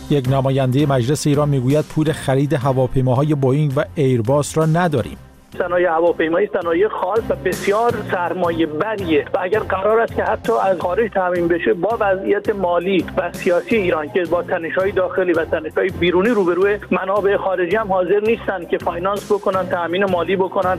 یک نماینده مجلس ایران میگوید پول خرید هواپیماهای بوئینگ و ایرباس را نداریم. صنایع هواپیمایی صنایع خاص و بسیار سرمایه بریه و اگر قرار است که حتی از خارج تامین بشه با وضعیت مالی و سیاسی ایران که با تنش‌های داخلی و تنش‌های بیرونی روبروه، منابع خارجی هم حاضر نیستن که فاینانس بکنن، تامین مالی بکنن.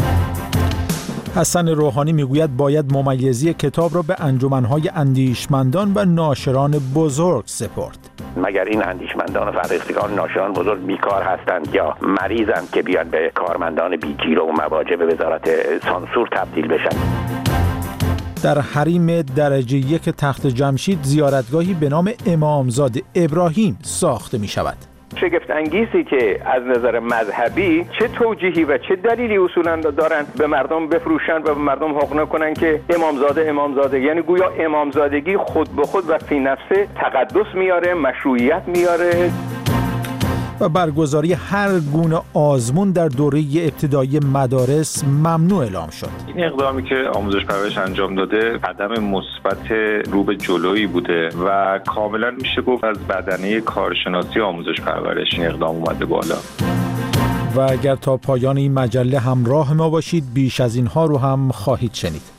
حسن روحانی میگوید باید ممیزی کتاب را به انجمن‌های اندیشمندان و ناشران بزرگ سپرد. مگر این اندیشمندان و فرهیختگان ناشران بزرگ بیکار هستند یا مریضند که بیان به کارمندان بی‌گیر و مواجب وزارت سانسور تبدیل بشن؟ در حریم درجه 1 تخت جمشید زیارتگاهی به نام امامزاده ابراهیم ساخته می شود. شگفت انگیزی که از نظر مذهبی چه توجیهی و چه دلیلی اصولا دارن به مردم بفروشن و به مردم حقنه کنن که امامزاده، یعنی گویا امامزادگی خود به خود و فی نفسه تقدس میاره، مشروعیت میاره. و برگزاری هر گونه آزمون در دوره ابتدایی مدارس ممنوع اعلام شد. این اقدامی که آموزش پرورش انجام داده قدم مثبت رو به جلویی بوده و کاملا میشه گفت از بدنه کارشناسی آموزش پرورش این اقدام اومده بالا. و اگر تا پایان این مجله همراه ما باشید بیش از اینها رو هم خواهید شنید.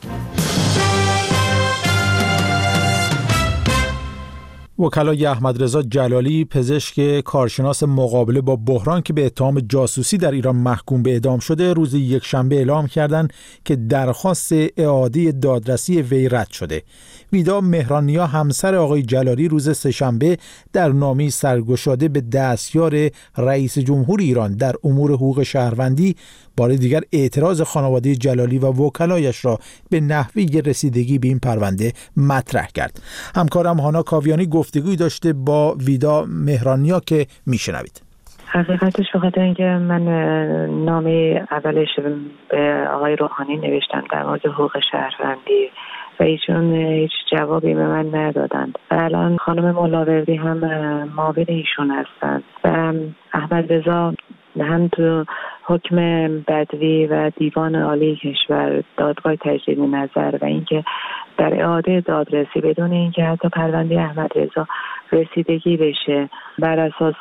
وکلای احمدرضا جلالی، پزشک کارشناس مقابله با بحران که به اتهام جاسوسی در ایران محکوم به اعدام شده، روز یکشنبه اعلام کردند که درخواست اعاده دادرسی وی رد شده. ویدا مهرانیا همسر آقای جلالی روز سه‌شنبه در نامه‌ای سرگشاده به دستیار رئیس جمهور ایران در امور حقوق شهروندی بار دیگر اعتراض خانواده جلالی و وکلایش را به نحوه رسیدگی به این پرونده مطرح کرد. همکارم هانا کاویانی گفتگوی داشته با ویدا مهرانیا که میشنوید. حقیقتش بخاطر اینکه من نامه اولش به آقای روحانی نوشتم در مورد حقوق شهروندی و ایشون هیچ جوابی به من ندادند و الان خانم ملاوردی هم معاون ایشون هستند و احمدرضا هم تو حکم بدوی و دیوان عالی کشور دادگاه تجدید نظر و اینکه در اعاده دادرسی بدون اینکه حتی پرونده احمدرضا رسیدگی بشه بر اساس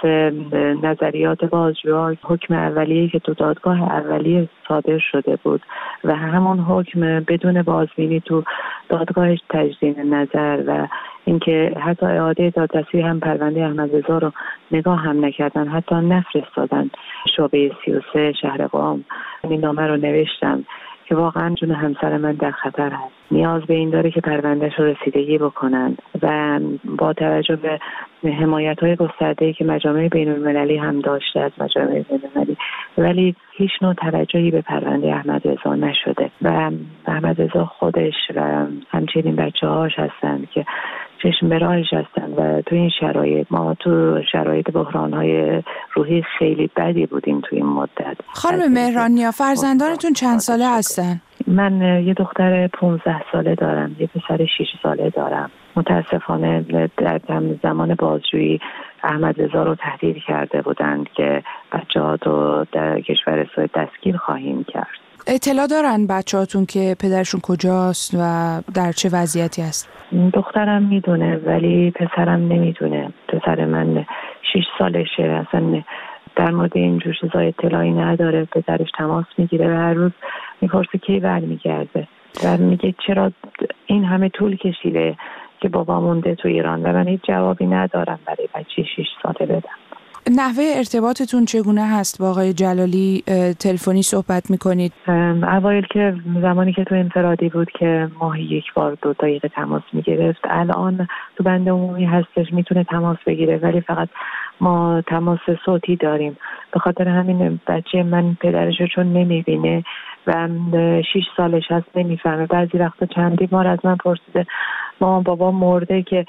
نظریات بازجوها حکم اولیه‌ای که تو دادگاه اولیه صادر شده بود و همون حکم بدون بازبینی تو دادگاه تجدید نظر و اینکه حتی اعاده دادرسی هم پرونده احمدرضا رو نگاه هم نکردن، حتی نفرستادن شعبه 33 شهر قم. این نامه رو نوشتم که واقعا جون همسر من در خطر هست. نیاز به این داره که پروندهش رو رسیدگی بکنن و با توجه به حمایت‌های گسترده‌ای که مجامع بین‌المللی هم داشته از مجامع بین‌المللی، ولی هیچ نوع توجهی به پرونده احمدرضا نشده و احمدرضا خودش و همچنین بچه‌هاش هستند که چشم به راهش هستن و تو این شرایط ما تو شرایط بحران‌های روحی خیلی بدی بودیم تو این مدت. خانم مهرانیا، فرزندانتون چند ساله هستن؟ من یه دختر 15 ساله دارم، یه پسر 6 ساله دارم. متاسفانه در زمان بازجویی احمدرضا رو تهدید کرده بودند که بچه‌ها رو در کشور اسرائیل دستگیر خواهیم کرد. اطلاع دارن بچه‌هاتون که پدرشون کجاست و در چه وضعیتی هست؟ دخترم میدونه ولی پسرم نمیدونه. پسر من 6 سالشه، اصلا در مورد این جور چیزا اطلاعی نداره. پدرش تماس میگیره و هر روز میپرسه کی برمیگرده و میگه چرا این همه طول کشیده که بابا مونده تو ایران و من هیچ جوابی ندارم برای بچه 6 ساله بدم. نحوه ارتباطتون چگونه هست با آقای جلالی؟ تلفنی صحبت میکنید؟ اوایل که زمانی که تو انفرادی بود که ماهی یک بار 2 دقیقه تماس میگرفت، الان تو بند عمومی هستش میتونه تماس بگیره ولی فقط ما تماس صوتی داریم. به خاطر همین بچه من پدرشو چون نمیبینه و 6 سالش هست نمیفهمه. بعضی وقتا چندی بار از من پرسیده مامان بابا مرده که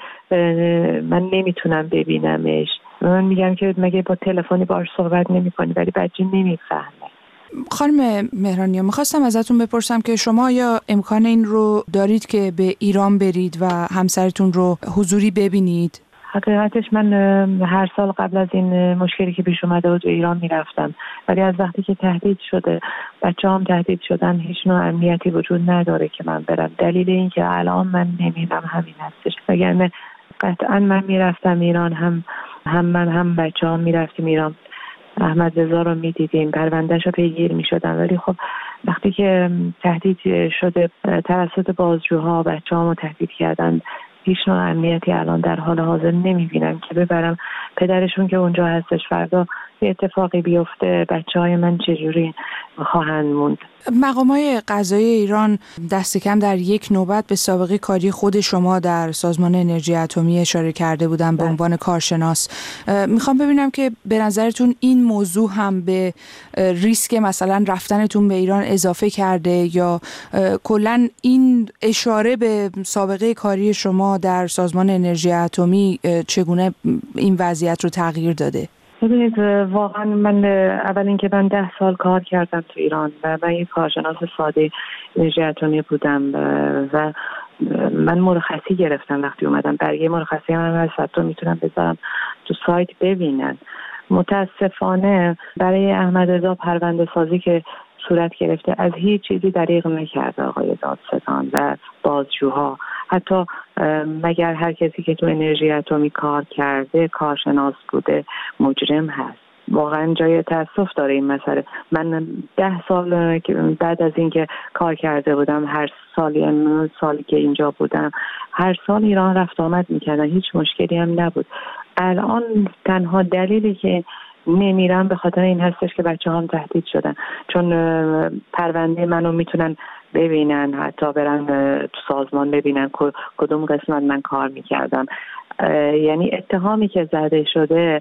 من نمیتونم ببینمش. من میگم که مگه با تلفنی باهاش صحبت نمی‌کنی؟ ولی بچه نمیفهمه. خانم مهرانیا، میخواستم ازتون بپرسم که شما یا امکان این رو دارید که به ایران برید و همسرتون رو حضوری ببینید؟ حقیقتش من هر سال قبل از این مشکلی که پیش اومده بود به ایران میرفتم ولی از وقتی که تهدید شده، بچه‌هام تهدید شدن، هیچ نوع امنیتی وجود نداره که من برم. دلیل این که الان من نمیرم همین هستش، وگرنه قطعا من میرفتم ایران، هم هم من هم بچه‌ام میرفتیم ایران، احمد رضا رو میدیدیم، پروندهش رو پیگیر میشدم. ولی خب وقتی که تهدید شده توسط بازجوها بچه‌هامو تهدید کردن، هیچ نوع امنیتی الان در حال حاضر نمیبینم که ببرم پدرشون که اونجا هستش فردا یه اتفاقی بیفته بچه‌های من چجوری خواهند موند. مقامات قضایی ایران دست کم در یک نوبت به سابقه کاری خود شما در سازمان انرژی اتمی اشاره کرده بودن به عنوان کارشناس. میخوام ببینم که به نظرتون این موضوع هم به ریسک مثلا رفتنتون به ایران اضافه کرده یا کلاً این اشاره به سابقه کاری شما در سازمان انرژی اتمی چگونه این وضعیت رو تغییر داده؟ ببینید واقعا من اول اینکه من 10 سال کار کردم تو ایران و من یک کارشناس ساده انرژی اتمی بودم و من مرخصی گرفتم. وقتی اومدم برگه مرخصی من از حتی میتونم بذارم تو سایت ببینن. متاسفانه برای احمد رضا پرونده سازی که صورت گرفته از هیچ چیزی دریغ نکرده آقای دادستان و بازجوها. حتی مگر هر کسی که تو انرژی اتمی کار کرده کارشناس بوده مجرم هست. واقعا جای تاسف داره این مسئله. من 10 سال بعد از اینکه کار کرده بودم، هر سالی که اینجا بودم هر سال ایران رفت آمد میکردن، هیچ مشکلی هم نبود. الان تنها دلیلی که نمیرم به خاطر این هستش که بچه هم تهدید شدن، چون پرونده منو میتونن ببینن، حتی برن تو سازمان ببینن کدوم قسمت من کار میکردم. یعنی اتهامی که زده شده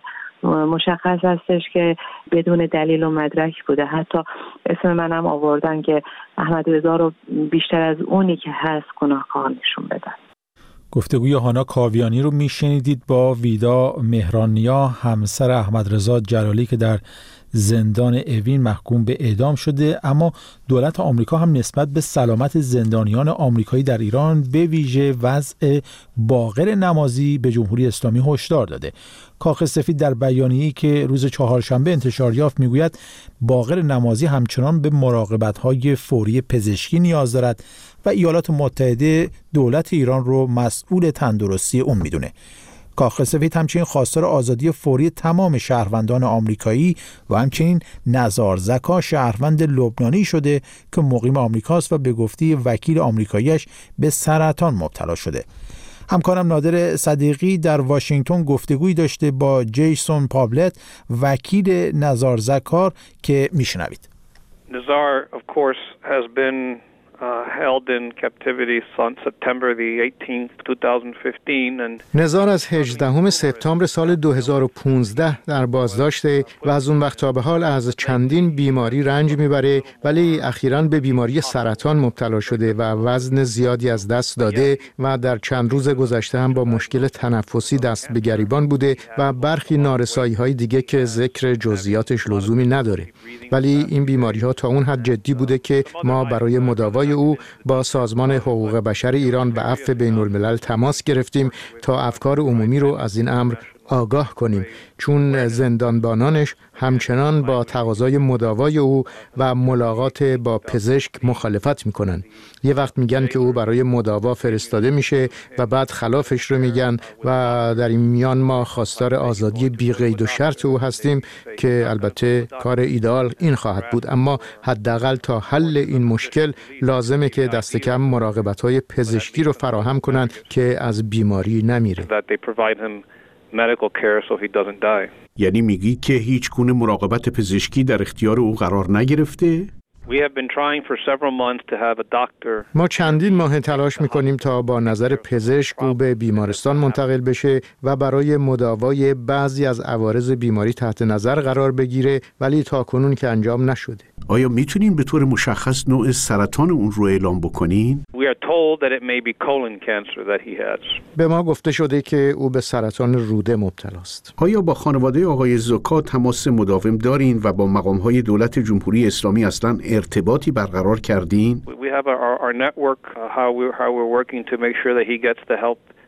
مشخص هستش که بدون دلیل و مدرک بوده. حتی اسم منم آوردن که احمد رضا رو بیشتر از اونی که هست گناهکار نشون بدن. گفتگوی هانا کاویانی رو میشنیدید با ویدا مهرانیا، همسر احمد رضا جلالی که در زندان اوین محکوم به اعدام شده. اما دولت آمریکا هم نسبت به سلامت زندانیان آمریکایی در ایران به ویژه وضع باقر نمازی به جمهوری اسلامی هشدار داده. کاخ سفید در بیانیه‌ای که روز چهارشنبه انتشار یافت میگوید باقر نمازی همچنان به مراقبت‌های فوری پزشکی نیاز دارد و ایالات متحده دولت ایران رو مسئول تندرستی اون میدونه. کاخ سفید همچنین خواستار آزادی فوری تمام شهروندان آمریکایی و همچنین نزار زکا شهروند لبنانی شده که مقیم آمریکاست و به گفته وکیل آمریکاییش به سرطان مبتلا شده. همکارم نادر صدیقی در واشنگتن گفتگویی داشته با جیسون پابلت وکیل نزار زکار که میشنوید. Nazar of course has been held in captivity on September the 18th 2015 and نزار از 18 سپتامبر سال 2015 در بازداشته و از اون وقت تا به حال از چندین بیماری رنج میبره، ولی اخیراً به بیماری سرطان مبتلا شده و وزن زیادی از دست داده و در چند روز گذشته هم با مشکل تنفسی دست به گریبان بوده و برخی نارسایی‌های دیگه که ذکر جزئیاتش لزومی نداره. ولی این بیماری‌ها تا اون حد جدی بوده که ما برای مداوای او با سازمان حقوق بشر ایران و عفو بین الملل تماس گرفتیم تا افکار عمومی رو از این امر آگاه کنیم، چون زندانبانانش همچنان با تقاضای مداوای او و ملاقات با پزشک مخالفت میکنن. یه وقت میگن که او برای مداوا فرستاده میشه و بعد خلافش رو میگن و در این میان ما خواستار آزادی بی قید و شرط او هستیم که البته کار ایدئال این خواهد بود، اما حداقل تا حل این مشکل لازمه که دست کم مراقبت‌های پزشکی رو فراهم کنن که از بیماری نمیره. medical care so he doesn't die. یعنی میگی که هیچ گونه مراقبت پزشکی در اختیار او قرار نگرفته؟ We have been trying for several months to have a doctor. ما چندین ماه تلاش میکنیم تا با نظر پزشک او به بیمارستان منتقل بشه و برای مداوای بعضی از عوارض بیماری تحت نظر قرار بگیره، ولی تاکنون که انجام نشده. آیا میتونین به طور مشخص نوع سرطان اون رو اعلام بکنین؟ We are told that it may be colon cancer that he has. به ما گفته شده که او به سرطان روده مبتلاست. آیا با خانواده آقای زکا تماس مداوم دارین و با مقام‌های دولت جمهوری اسلامی اصلاً ارتباطی برقرار کردین؟ We have our network how we're working to make sure that he gets the help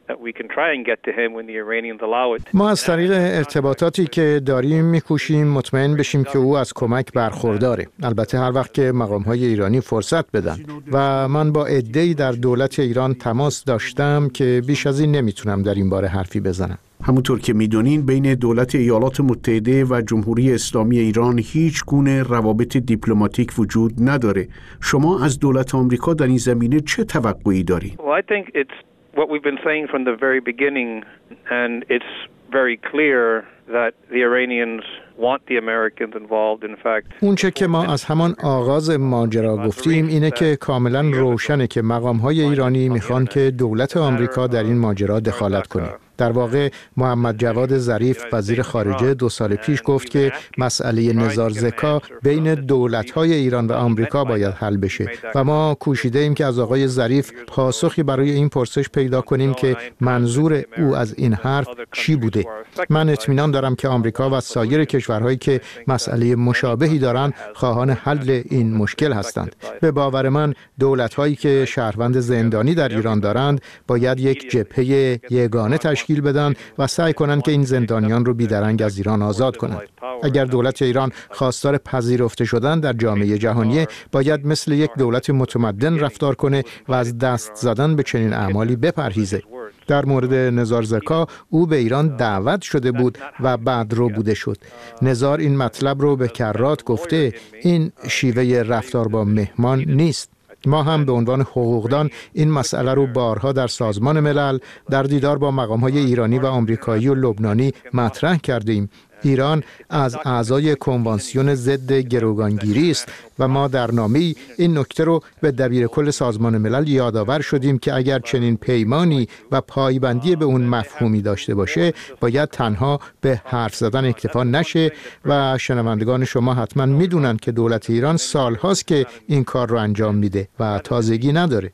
ما از طریق ارتباطاتی که داریم میکوشیم مطمئن بشیم که او از کمک برخورداره. البته هر وقت که مقام‌های ایرانی فرصت بدن. و من با عده‌ای در دولت ایران تماس داشتم که بیش از این نمیتونم در این باره حرفی بزنم. همونطور که میدونین بین دولت ایالات متحده و جمهوری اسلامی ایران هیچ گونه روابط دیپلماتیک وجود نداره. شما از دولت آمریکا در این زمینه چه توقعی دارید؟ Well, I think it's what we've been saying from the very beginning, and it's very clear that the Iranians want the Americans involved. In fact, اونچه که ما از همان آغاز ماجرا گفتیم اینه که کاملا روشنه که مقام‌های ایرانی میخوان که دولت آمریکا در این ماجرا دخالت کنه. در واقع محمد جواد ظریف وزیر خارجه 2 سال پیش گفت که مسئله نزاع زکا بین دولت‌های ایران و آمریکا باید حل بشه و ما کوشیده ایم که از آقای ظریف پاسخی برای این پرسش پیدا کنیم که منظور او از این حرف چی بوده. من اطمینان دارم که آمریکا و سایر کشورهایی که مسئله مشابهی دارند خواهان حل این مشکل هستند. به باور من دولت‌هایی که شهروند زندانی در ایران دارند باید یک جبهه یگانه تشکیل بدن و سعی کنند که این زندانیان رو بیدرنگ از ایران آزاد کنند. اگر دولت ایران خواستار پذیرفته شدن در جامعه جهانی باید مثل یک دولت متمدن رفتار کنه و از دست زدن به چنین اعمالی بپرهیزه. در مورد نزار زکا او به ایران دعوت شده بود و بعد رو بوده شد. نزار این مطلب رو به کرات گفته. این شیوه رفتار با مهمان نیست. ما هم به عنوان حقوقدان این مسئله رو بارها در سازمان ملل در دیدار با مقام‌های ایرانی و آمریکایی و لبنانی مطرح کردیم. ایران از اعضای کنوانسیون ضد گروگانگیری است و ما در نامه‌ای این نکته رو به دبیر کل سازمان ملل یادآور شدیم که اگر چنین پیمانی و پایبندی به اون مفهومی داشته باشه باید تنها به حرف زدن اکتفا نشه و شنوندگان شما حتما میدونن که دولت ایران سالهاست که این کار رو انجام میده و تازگی نداره.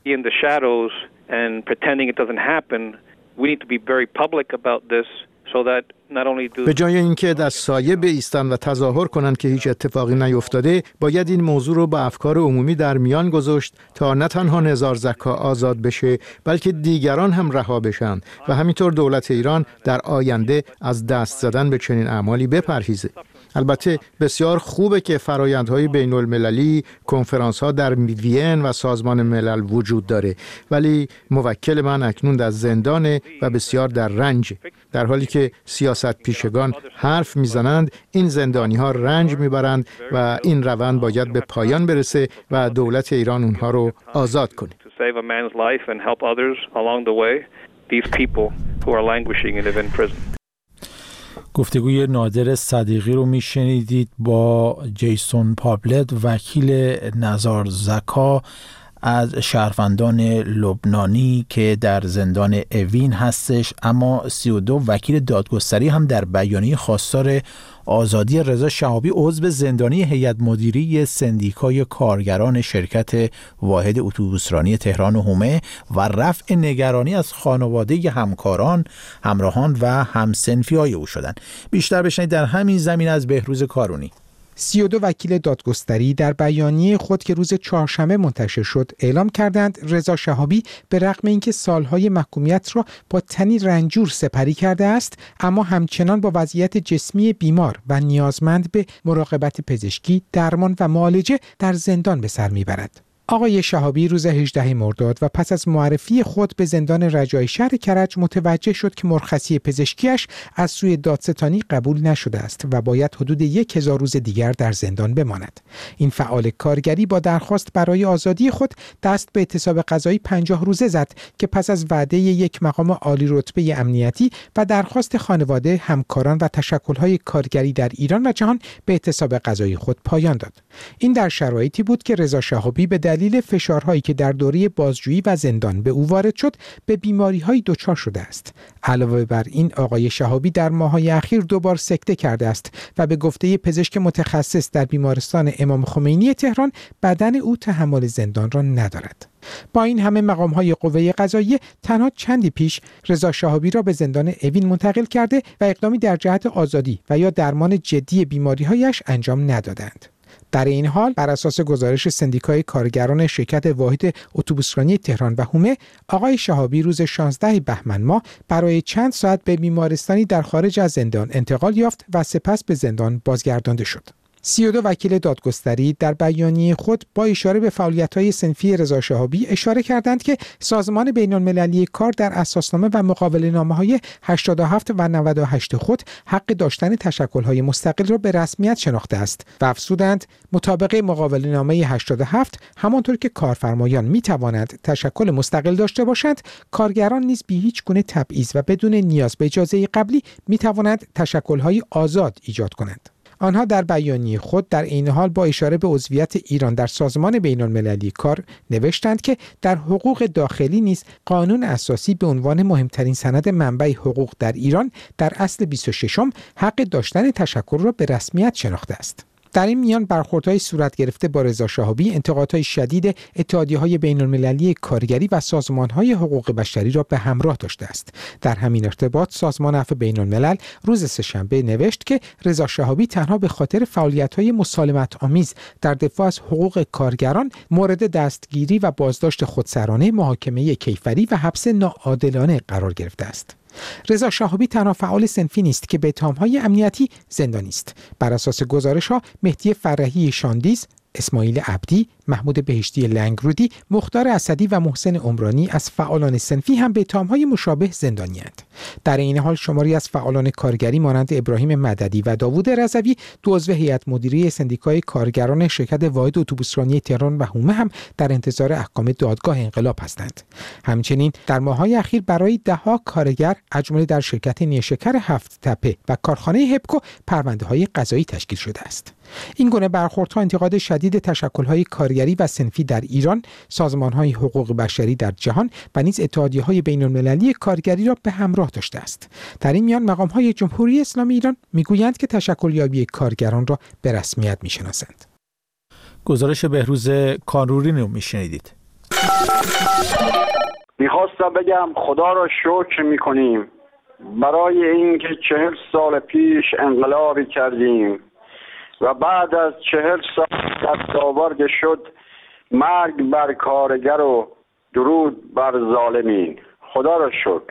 به جای اینکه در سایه بایستند و تظاهر کنند که هیچ اتفاقی نیفتاده، باید این موضوع رو با افکار عمومی در میان گذاشت تا نه تنها نزار زکا آزاد بشه بلکه دیگران هم رها بشن و همینطور دولت ایران در آینده از دست زدن به چنین اعمالی بپرهیزه. البته بسیار خوبه که فرآیندهای بین المللی، کنفرانس‌ها در وین و سازمان ملل وجود داره، ولی موکل من اکنون در زندانه و بسیار در رنج. در حالی که سیاست پیشگان حرف میزنند، این زندانی‌ها رنج میبرند و این روند باید به پایان برسه و دولت ایران اونها رو آزاد کنه. گفتگوی نادر صدیقی رو میشنیدید با جیسون پابلت، وکیل نزار زکا از شهروندان لبنانی که در زندان اوین هستش. اما 32 وکیل دادگستری هم در بیانیه خواستار آزادی رضا شهابی عضو زندانی هیئت مدیره سندیکای کارگران شرکت واحد اتوبوسرانی تهران و حومه و رفع نگرانی از خانواده همکاران، همراهان و همسنفی‌های او شدند. بیشتر بشنید در همین زمین از بهروز کارونی. 32 وکیل دادگستری در بیانیه خود که روز چهارشنبه منتشر شد اعلام کردند رضا شهابی به رغم اینکه سالهای محکومیت را با تنی رنجور سپری کرده است، اما همچنان با وضعیت جسمی بیمار و نیازمند به مراقبت پزشکی، درمان و معالجه در زندان به سر میبرد. آقای شهابی روز 18 مرداد و پس از معرفی خود به زندان رجایی شهر کرج متوجه شد که مرخصی پزشکیش از سوی دادستانی قبول نشده است و باید حدود 1000 روز دیگر در زندان بماند. این فعال کارگری با درخواست برای آزادی خود دست به اعتصاب قضایی 50 روزه زد که پس از وعده یک مقام عالی رتبه امنیتی و درخواست خانواده، همکاران و تشکل‌های کارگری در ایران و جهان به اعتصاب قضایی خود پایان داد. این در شرایطی بود که رضا شهابی به دلیل فشارهایی که در دوره بازجویی و زندان به او وارد شد به بیماری‌های دچار شده است. علاوه بر این آقای شهابی در ماه‌های اخیر 2 بار سکته کرده است و به گفته پزشک متخصص در بیمارستان امام خمینی تهران بدن او تحمل زندان را ندارد. با این همه مقام‌های قوه قضاییه تنها چندی پیش رضا شهابی را به زندان اوین منتقل کرده و اقدامی در جهت آزادی و یا درمان جدی بیماری‌هایش انجام ندادند. در این حال بر اساس گزارش سندیکای کارگران شرکت واحد اتوبوسرانی تهران و هومه، آقای شهابی روز 16 بهمن ماه برای چند ساعت به بیمارستانی در خارج از زندان انتقال یافت و سپس به زندان بازگردانده شد. 32 وکیل دادگستری در بیانیه خود با اشاره به فعالیت‌های صنفی رضا شهابی اشاره کردند که سازمان بین‌المللی کار در اساسنامه و مقابله‌نامه‌های 87 و 98 خود حق داشتن تشکل‌های مستقل را به رسمیت شناخته است و افزودند مطابق مقابله‌نامه 87 همانطور که کارفرمایان می‌توانند تشکل مستقل داشته باشند، کارگران نیز بی هیچ گونه تبعیض و بدون نیاز به اجازه قبلی می‌توانند تشکل‌های آزاد ایجاد کنند. آنها در بیانیه خود در این حال با اشاره به عضویت ایران در سازمان بین‌المللی کار نوشتند که در حقوق داخلی نیز قانون اساسی به عنوان مهمترین سند منبع حقوق در ایران در اصل 26 حق داشتن تشکل را به رسمیت شناخته است. در این میان برخوردهای صورت گرفته با رضا شهابی انتقادهای شدید اتحادیه‌های بین‌المللی کارگری و سازمان‌های حقوق بشری را به همراه داشته است. در همین ارتباط سازمان عفو بین‌الملل روز سه‌شنبه نوشت که رضا شهابی تنها به خاطر فعالیت‌های مسالمت‌آمیز در دفاع از حقوق کارگران مورد دستگیری و بازداشت خودسرانه، محاکمه کیفری و حبس ناعادلانه قرار گرفته است. رضا شهابی تنها فعال صنفی نیست که به اتهام‌های امنیتی زندانی است. بر اساس گزارش‌ها مهدی فرحی شاندیز، اسماعیل عبدی، محمود بهشتی لنگرودی، مختار اسدی و محسن عمرانی از فعالان صنفی هم به اتهام‌های مشابه زندانی‌اند. در این حال شماری از فعالان کارگری مانند ابراهیم مددی و داوود رضوی، دو عضو هیئت مدیره سندیکای کارگران شرکت واحد اتوبوسرانی تهران و هومه هم در انتظار احکام دادگاه انقلاب هستند. همچنین در ماه‌های اخیر برای ده‌ها کارگر از جمله در شرکت نیشکر هفت تپه و کارخانه هپکو پرونده‌های قضایی تشکیل شده است. این گونه برخوردها انتقاد شدید تشکل‌های کارگری و صنفی در ایران، سازمان‌های حقوق بشری در جهان و نیز اتحادیه‌های بین‌المللی کارگری را به همراه داشته است. در این میان مقام‌های جمهوری اسلامی ایران می‌گویند که تشکل‌یابی کارگران را به رسمیت می‌شناسند. گزارش بهروز کانروری رو می‌شنیدید. می‌خواستم بگم خدا را شکر می‌کنیم برای اینکه 40 سال پیش انقلابی کردیم و بعد از 40 سال دستاورد شد مرگ بر کارگر و درود بر ظالمین. خدا را شکر.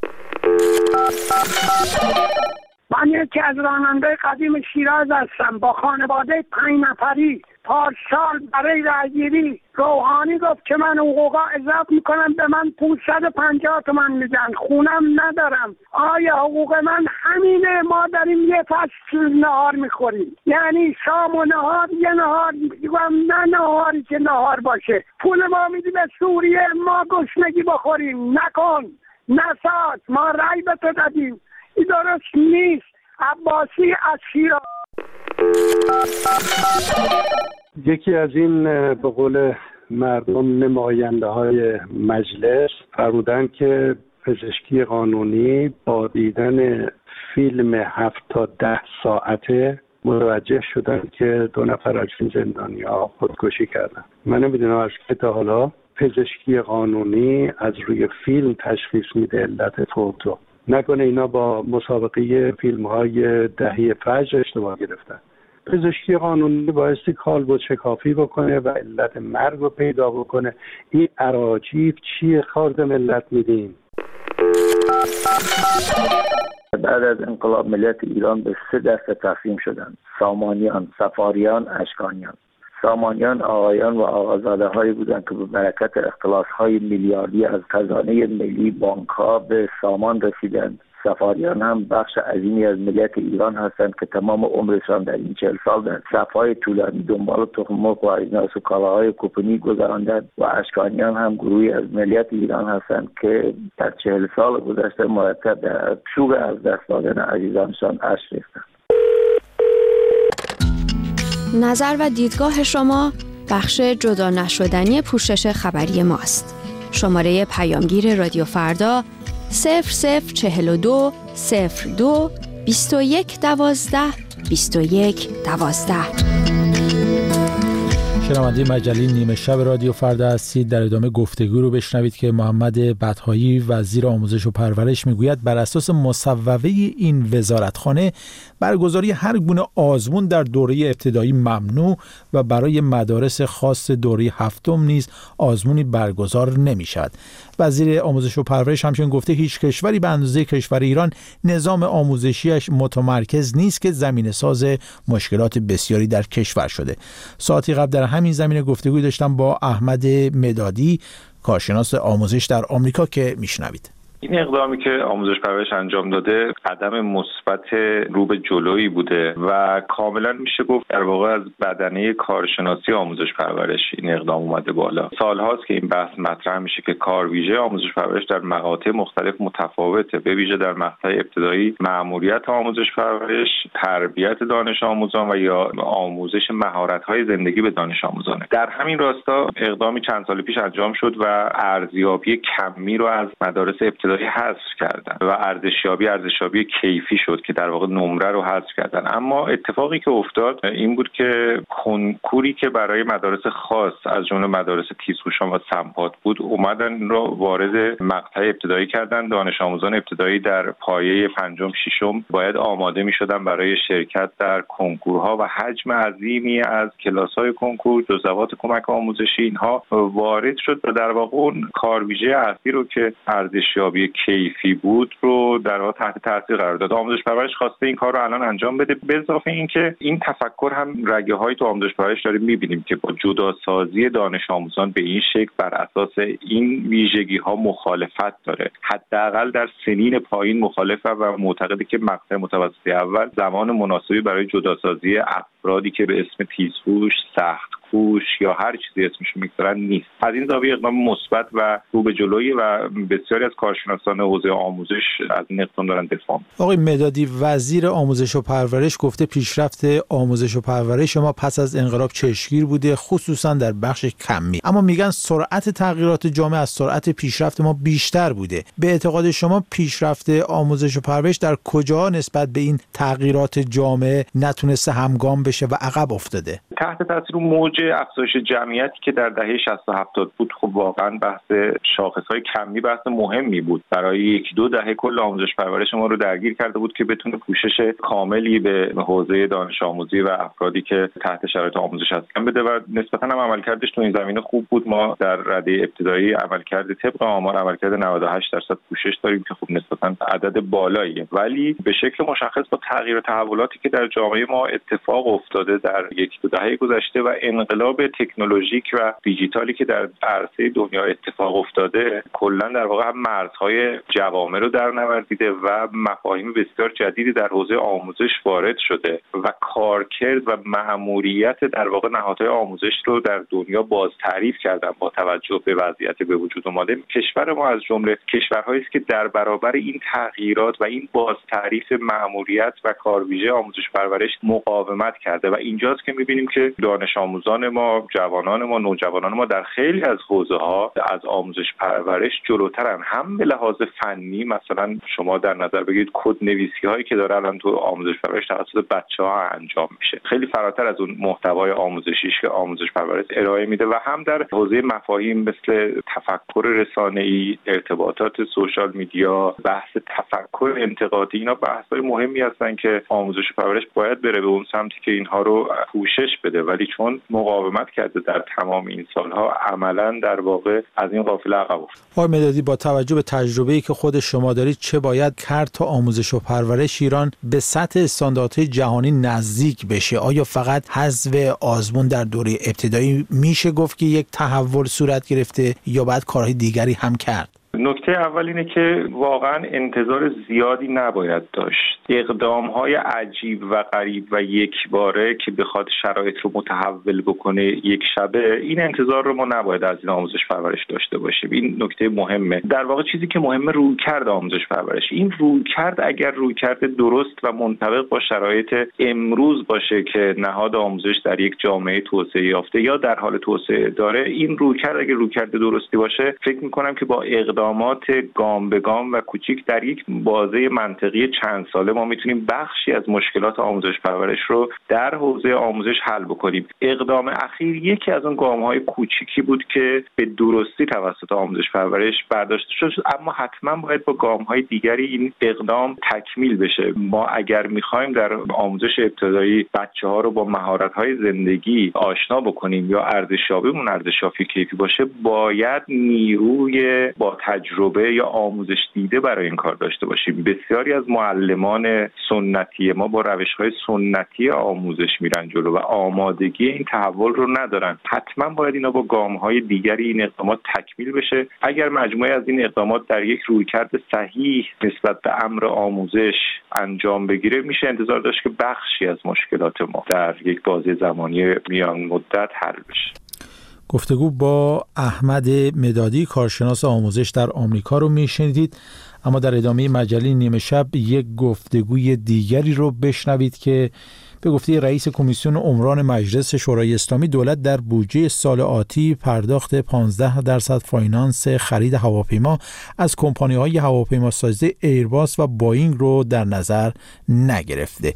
من یکی از راننده قدیم شیراز هستم با خانواده 5 نفری. پارسال برای رأیگیری روحانی گفت که من حقوقا اضافه میکنم، به من 550 تومن میدن، خونم ندارم. آیا حقوق من همینه؟ ما داریم یه فصل نهار میخوریم، یعنی شام و نهار یه نهار میگم، نه نهاری که نهار باشه. پول ما میدی به سوریه، ما گشنگی بخوریم. نکن، نساز، ما رأی به تو دادیم. این درست نیست. عباسی از شیراز. یکی از این به قول مردم نماینده های مجلس فرمودن که پزشکی قانونی با دیدن فیلم 7 تا 10 ساعته متوجه شدن که 2 نفر از این زندانی‌ها خودکشی کردن. من نمیدونم از که تا حالا پزشکی قانونی از روی فیلم تشخیص میده علت فوتو. نکنه اینا با مسابقه فیلم‌های دهه فجر اشتباه گرفتن. پزشکی قانونی بایستی کالبد شکافی بکنه و علت مرگ رو پیدا بکنه. این اراجیف چیه خارج ملت میدین؟ بعد از انقلاب ملت ایران به 3 دسته تقسیم شدند: سامانیان، صفاریان، اشکانیان. سامانیان آقایان و آقازاده هایی بودند که به برکت اختلاس های میلیاردی از خزانه ملی بانک ها به سامان رسیدند. صفاریان هم بخش عظیمی از ملت ایران هستند که تمام عمرشان در این 40 سال در صفهای طولانی دنبال تخم مرغ و اجناس و کالاهای کوپنی گذراندند و اشکانیان هم گروهی از ملت ایران هستند که در 40 سال گذشته مرتب در شوق از دست دادن عزیزانشان اشک ریختند. نظر و دیدگاه شما بخش جدا نشدنی پوشش خبری ماست. شماره پیامگیر رادیو فردا 0042 02 21 12 21 12. شنونده مجله نیمه شب رادیو فردا هستید. در ادامه گفتگو رو بشنوید که محمد بطحایی وزیر آموزش و پرورش میگوید بر اساس مصوبه این وزارتخانه برگزاری هر گونه آزمون در دوره ابتدایی ممنوع و برای مدارس خاص دوره هفتم نیز آزمونی برگزار نمی شود. وزیر آموزش و پرورش همچنین گفته هیچ کشوری به اندازه کشور ایران نظام آموزشیش متمرکز نیست که زمینه‌ساز مشکلات بسیاری در کشور شده. ساعتی قبل در همین زمینه گفتگوی داشتم با احمد مدادی، کارشناس آموزش در آمریکا، که میشنوید. این اقدامی که آموزش پرورش انجام داده قدم مثبت رو به جلویی بوده و کاملا میشه گفت در واقع از بدنه کارشناسی آموزش پرورش این اقدام اومده بالا. سالهاست که این بحث مطرح میشه که کارویژه آموزش پرورش در مقاطع مختلف متفاوته، به ویژه در مقطع ابتدایی مأموریت آموزش پرورش، تربیت دانش آموزان و یا آموزش مهارت‌های زندگی به دانش آموزانه. در همین راستا اقدامی چند سال پیش انجام شد و ارزیابی کمی رو از مدارس ابتدایی حذف کردن و ارزشیابی کیفی شد که در واقع نمره رو حذف کردن. اما اتفاقی که افتاد این بود که کنکوری که برای مدارس خاص از جمله مدارس تیزهوشان و سمپات بود اومدن رو وارد مقطع ابتدایی کردن. دانش آموزان ابتدایی در پایه پنجم ششم باید آماده می‌شدن برای شرکت در کنکورها و حجم عظیمی از کلاس‌های کنکور، جزوات کمک آموزشی اینها وارد شد و در واقع اون کارویژه اصلی رو که ارزشیابی کیفی بود رو در واقع تحت تاثیر قرار داد. آموزش پرورش خواسته این کار رو الان انجام بده. به اضافه اینکه این تفکر هم رگه‌های تو آموزش پرورش داریم می‌بینیم که با جداسازی دانش آموزان به این شکل بر اساس این ویژگی‌ها مخالفت داره. حداقل در سنین پایین مخالفه و معتقده که مقطع متوسطی اول زمان مناسبی برای جداسازی افرادی که به اسم تیزهوش، سخت‌کوش یا هر چیزی اسمش می‌گذارن نیست. از این زاویه اقدام مثبت و رو به جلوی و بسیاری از کارشناسان حوزه آموزش از این اقدام دارن دفاع می‌کنن. آقای مدادی، وزیر آموزش و پرورش گفته پیشرفت آموزش و پرورش ما پس از انقلاب چشمگیر بوده، خصوصا در بخش کمی. اما میگن سرعت تغییرات جامعه از سرعت پیشرفت ما بیشتر بوده. به اعتقاد شما پیشرفت آموزش و پرورش در کجا نسبت به این تغییرات جامعه نتونسته همگام بشه و عقب افتاده؟ تحت تاثیر موج افزایش جمعیتی که در دهه 60 و 70 بود، خب واقعا بحث شاخص‌های کمی بحث مهمی بود. برای یک دو دهه کل آموزش پرورش ما رو درگیر کرده بود که بتونه پوشش کاملی به حوزه دانش آموزی و افرادی که تحت شرایط آموزش هستن بده و نسبتاً هم عملکردش تو این زمینه خوب بود. ما در رده ابتدایی عملکرد طبق آمار عملکرد 98% پوشش داریم که خب نسبتاً عدد بالاییه، ولی به شکل مشخص با تغییر و تحولاتی که در جامعه ما اتفاق افتاده در یک دو دهه گذشته و انقلاب تکنولوژیک و دیجیتالی که در عرصه دنیا اتفاق افتاده، کلا در واقع هم مرزهای جوامع رو در نوردیده و مفاهیم بسیار جدیدی در حوزه آموزش وارد شده و کارکرد و مأموریت در واقع نهادهای آموزش رو در دنیا باز تعریف کردن با توجه به وضعیت به وجود اومده. کشور ما از جمله کشورهایی است که در برابر این تغییرات و این باز تعریف مأموریت و کارویژه آموزش پرورش مقاومت کرده و اینجاست که می‌بینیم که دانش آموزان ما، جوانان ما، نوجوانان ما در خیلی از حوزه‌ها از آموزش پرورش جلوترن. هم به لحاظ فنی، مثلا شما در نظر بگیرید کدنویسی‌هایی که داره الان تو آموزش پرورش توسط بچه‌ها انجام میشه، خیلی فراتر از اون محتوای آموزشیش که آموزش پرورش ارائه میده و هم در حوزه مفاهیم مثل تفکر رسانه‌ای، ارتباطات سوشال میدیا، بحث تفکر انتقادی، اینا بحث‌های مهمی هستن که آموزش پرورش باید بره به اون سمتی که اینها رو پوشش بده، ولی چون مقاومت کرده در تمام این سالها عملاً در واقع از این قافله عقب افتاد. آقای مدادی، با توجه به تجربه‌ای که خود شما دارید چه باید کرد تا آموزش و پرورش ایران به سطح استانداردهای جهانی نزدیک بشه؟ آیا فقط حذف آزمون در دوره ابتدایی میشه گفت که یک تحول صورت گرفته یا باید کارهای دیگری هم کرد؟ نکته اول اینه که واقعا انتظار زیادی نباید داشت. اقدام‌های عجیب و غریب و یکباره که بخواد شرایط رو متحول بکنه یک شبه، این انتظار رو ما نباید از این آموزش پرورش داشته باشیم. این نکته مهمه. در واقع چیزی که مهمه رویکرد آموزش پرورش. این رویکرد اگر رویکرد درست و منطبق با شرایط امروز باشه که نهاد آموزش در یک جامعه توسعه یافته یا در حال توسعه داره، این رویکرد اگر رویکرد درستی باشه، فکر می‌کنم که با اقدام اقدامات گام به گام و کوچیک در یک بازه منطقی چند ساله ما میتونیم بخشی از مشکلات آموزش پرورش رو در حوزه آموزش حل بکنیم. اقدام اخیر یکی از اون گام‌های کوچیکی بود که به درستی توسط آموزش پرورش برداشته شد، اما حتما باید با گام‌های دیگری این اقدام تکمیل بشه. ما اگر می‌خوایم در آموزش ابتدایی بچه‌ها رو با مهارت‌های زندگی آشنا بکنیم یا ارزشیابیمون ارزشیابی کیفی باشه، باید نیروی با تجربه یا آموزش دیده برای این کار داشته باشیم. بسیاری از معلمان سنتی ما با روش‌های سنتی آموزش میرن جلو و آمادگی این تحول رو ندارن. حتما باید اینا با گام‌های دیگری این اقدامات تکمیل بشه. اگر مجموعه از این اقدامات در یک رویکرد صحیح نسبت به امر آموزش انجام بگیره، میشه انتظار داشت که بخشی از مشکلات ما در یک بازه زمانی میان مدت حل بشه. گفتگو با احمد مدادی کارشناس آموزش در آمریکا رو میشنیدید، اما در ادامه مجله نیمه شب یک گفتگوی دیگری رو بشنوید که به گفته رئیس کمیسیون عمران مجلس شورای اسلامی، دولت در بودجه سال آتی پرداخت 15% فاینانس خرید هواپیما از کمپانی‌های هواپیماسازی ایرباس و بوئینگ رو در نظر نگرفته.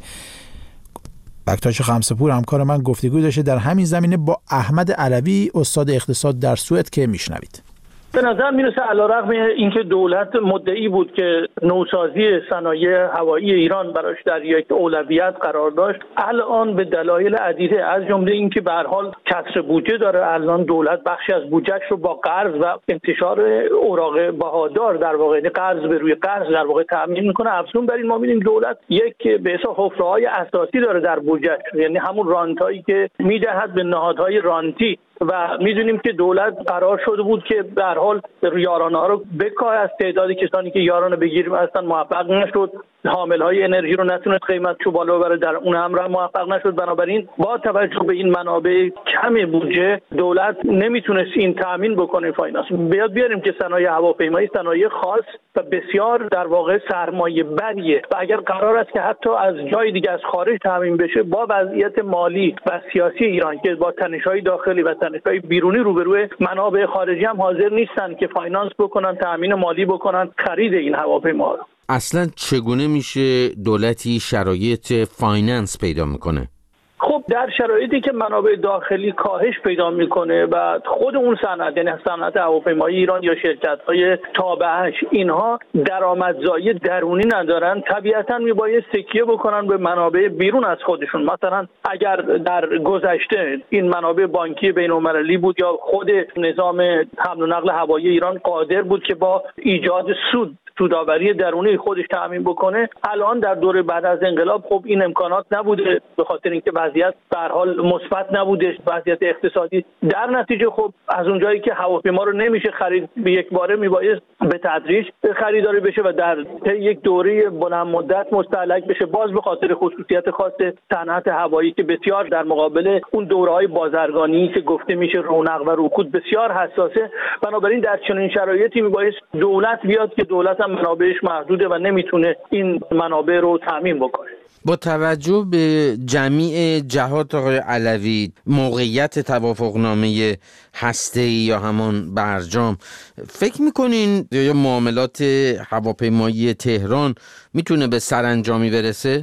بکتاش خمسه‌پور همکار من گفتگو داشته در همین زمینه با احمد علوی استاد اقتصاد در سوئد که میشنوید. به نظر میرسه علیرغم اینکه دولت مدعی بود که نوسازی صنایع هوایی ایران براش در یک اولویت قرار داشت، الان به دلایل عدیده از جمله اینکه به هر حال کسر بودجه داره، الان دولت بخشی از بودجهش رو با قرض و انتشار اوراق بهادار در واقع قرض به روی قرض در واقع تامین میکنه. افزون بر این ما می‌بینیم دولت یک به حساب حفره‌های اساسی داره در بودجه، یعنی همون رانتایی که میدهد به نهادهای رانتی و میدونیم که دولت قرار شده بود که به هر حال یارانه ها رو بکاه. از تعداد کسانی که یارانه بگیریم اصلا موفق نشد، حامل‌های انرژی رو نتونست قیمتشو بالا ببره، در اون امر هم موفق نشد. بنابراین با توجه به این منابع کم بودجه دولت نمیتونست این تامین بکنه فاینانس. بیاد بیاریم که صنایع هواپیمایی صنایع خاص و بسیار در واقع سرمایه بریه و اگر قرار است که حتی از جای دیگه از خارج تامین بشه، با وضعیت مالی و سیاسی ایران که با تنش‌های داخلی و تنش‌های بیرونی روبروه، منابع خارجی هم حاضر نیستن که فاینانس بکنن، تامین مالی بکنن خرید این هواپیما رو. اصلا چگونه میشه دولتی شرایط فایننس پیدا میکنه؟ خب در شرایطی که منابع داخلی کاهش پیدا میکنه و خود اون صنعت، یعنی صنعت هواپیمایی ایران یا شرکت‌های تابعش، اینها درآمدزایی درونی ندارن، طبیعتاً میباید تکیه بکنن به منابع بیرون از خودشون. مثلا اگر در گذشته این منابع بانکی بین‌المللی بود یا خود نظام حمل و نقل هوایی ایران قادر بود که با ایجاد سودآوری درونی خودش تامین بکنه، الان در دوره بعد از انقلاب خب این امکانات نبوده، به خاطر اینکه وضعیت به هر حال مثبت نبوده، وضعیت اقتصادی. در نتیجه خب از اونجایی که هواپیما رو نمیشه خرید به یک باره، میبایست به تدریج خریداری بشه و در یک دوره بلند مدت مستهلک بشه، باز به خاطر خصوصیت خاص صنعت هوایی که بسیار در مقابل اون دوره‌های بازرگانی که گفته میشه رونق و رکود بسیار حساسه. بنابراین در چنین شرایطی میبایست دولت بیاد که دولت منابعش محدوده و نمیتونه این منابع رو تامین بکنه. با توجه به جمیع جهات آقای علوی، موقعیت توافقنامه هسته‌ای یا همان برجام، فکر میکنین یا معاملات هواپیمایی تهران میتونه به سرانجامی برسه؟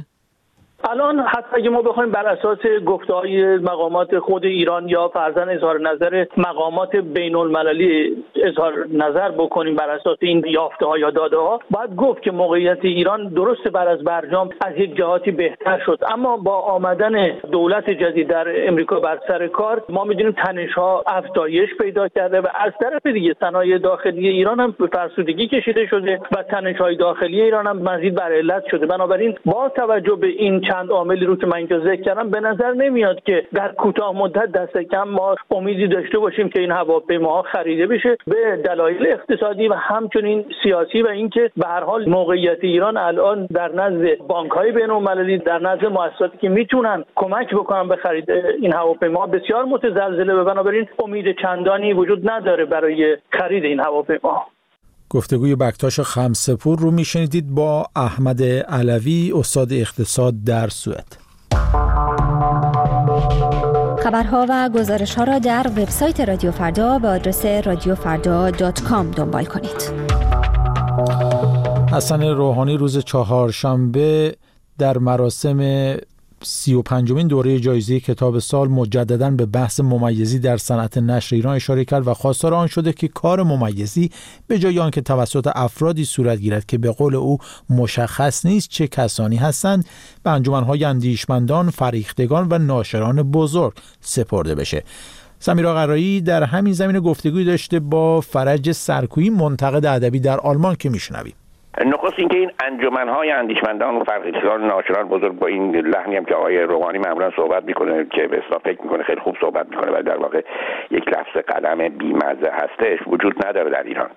الان حتی اگه ما بخوایم بر اساس گفته‌های مقامات خود ایران یا فرضاً اظهار نظر مقامات بین‌المللی اظهار نظر بکنیم بر اساس این یافته‌ها یا داده‌ها، باید گفت که موقعیت ایران درست بر از برجام از یک جهاتی بهتر شد، اما با آمدن دولت جدید در امریکا بر سر کار ما می‌دونیم تنش‌ها افزایش پیدا کرده و از طرف دیگه صنایع داخلی ایران هم به فرسودگی کشیده شده و تنش‌های داخلی ایران هم مزید بر علت شده. بنابراین با توجه به این چند عاملی رو که من اینجا ذکر کردم، به نظر نمیاد که در کوتاه مدت دست کم ما امیدی داشته باشیم که این هواپیماها خریده بشه، به دلایل اقتصادی و همچنین سیاسی و اینکه به هر حال موقعیت ایران الان در نزد بانک‌های بین‌المللی، در نزد مؤسساتی که میتونن کمک بکنن به خرید این هواپیما بسیار متزلزله و بنابراین امید چندانی وجود نداره برای خرید این هواپیما. گفتگوی بکتاش خمسه‌پور رو میشنیدید با احمد علوی استاد اقتصاد در سوئد. خبرها و گزارش‌ها را در وبسایت رادیو فردا به آدرس radiofrda.com دنبال کنید. حسن روحانی روز چهارشنبه در مراسم 35مین دوره جایزه کتاب سال مجدداً به بحث ممیزی در صنعت نشر ایران اشاره کرد و خواستار آن شده که کار ممیزی به جای آنکه توسط افرادی صورت گیرد که به قول او مشخص نیست چه کسانی هستند، به انجمن‌های اندیشمندان، فریختگان و ناشران بزرگ سپرده بشه. سمیرا قرایی در همین زمینه گفتگوی داشته با فرج سرکویی، منتقد ادبی در آلمان، که میشنویم. نخست اینکه این انجمن‌های اندیشمندان و فریختگان و ناشران بزرگ با این لحنی هم که آقای روحانی معمولا صحبت میکنه که به اصطلاح فکر میکنه خیلی خوب صحبت میکنه ولی در واقع یک لفظ قلم بی‌مزه هستش، وجود نداره در ایران.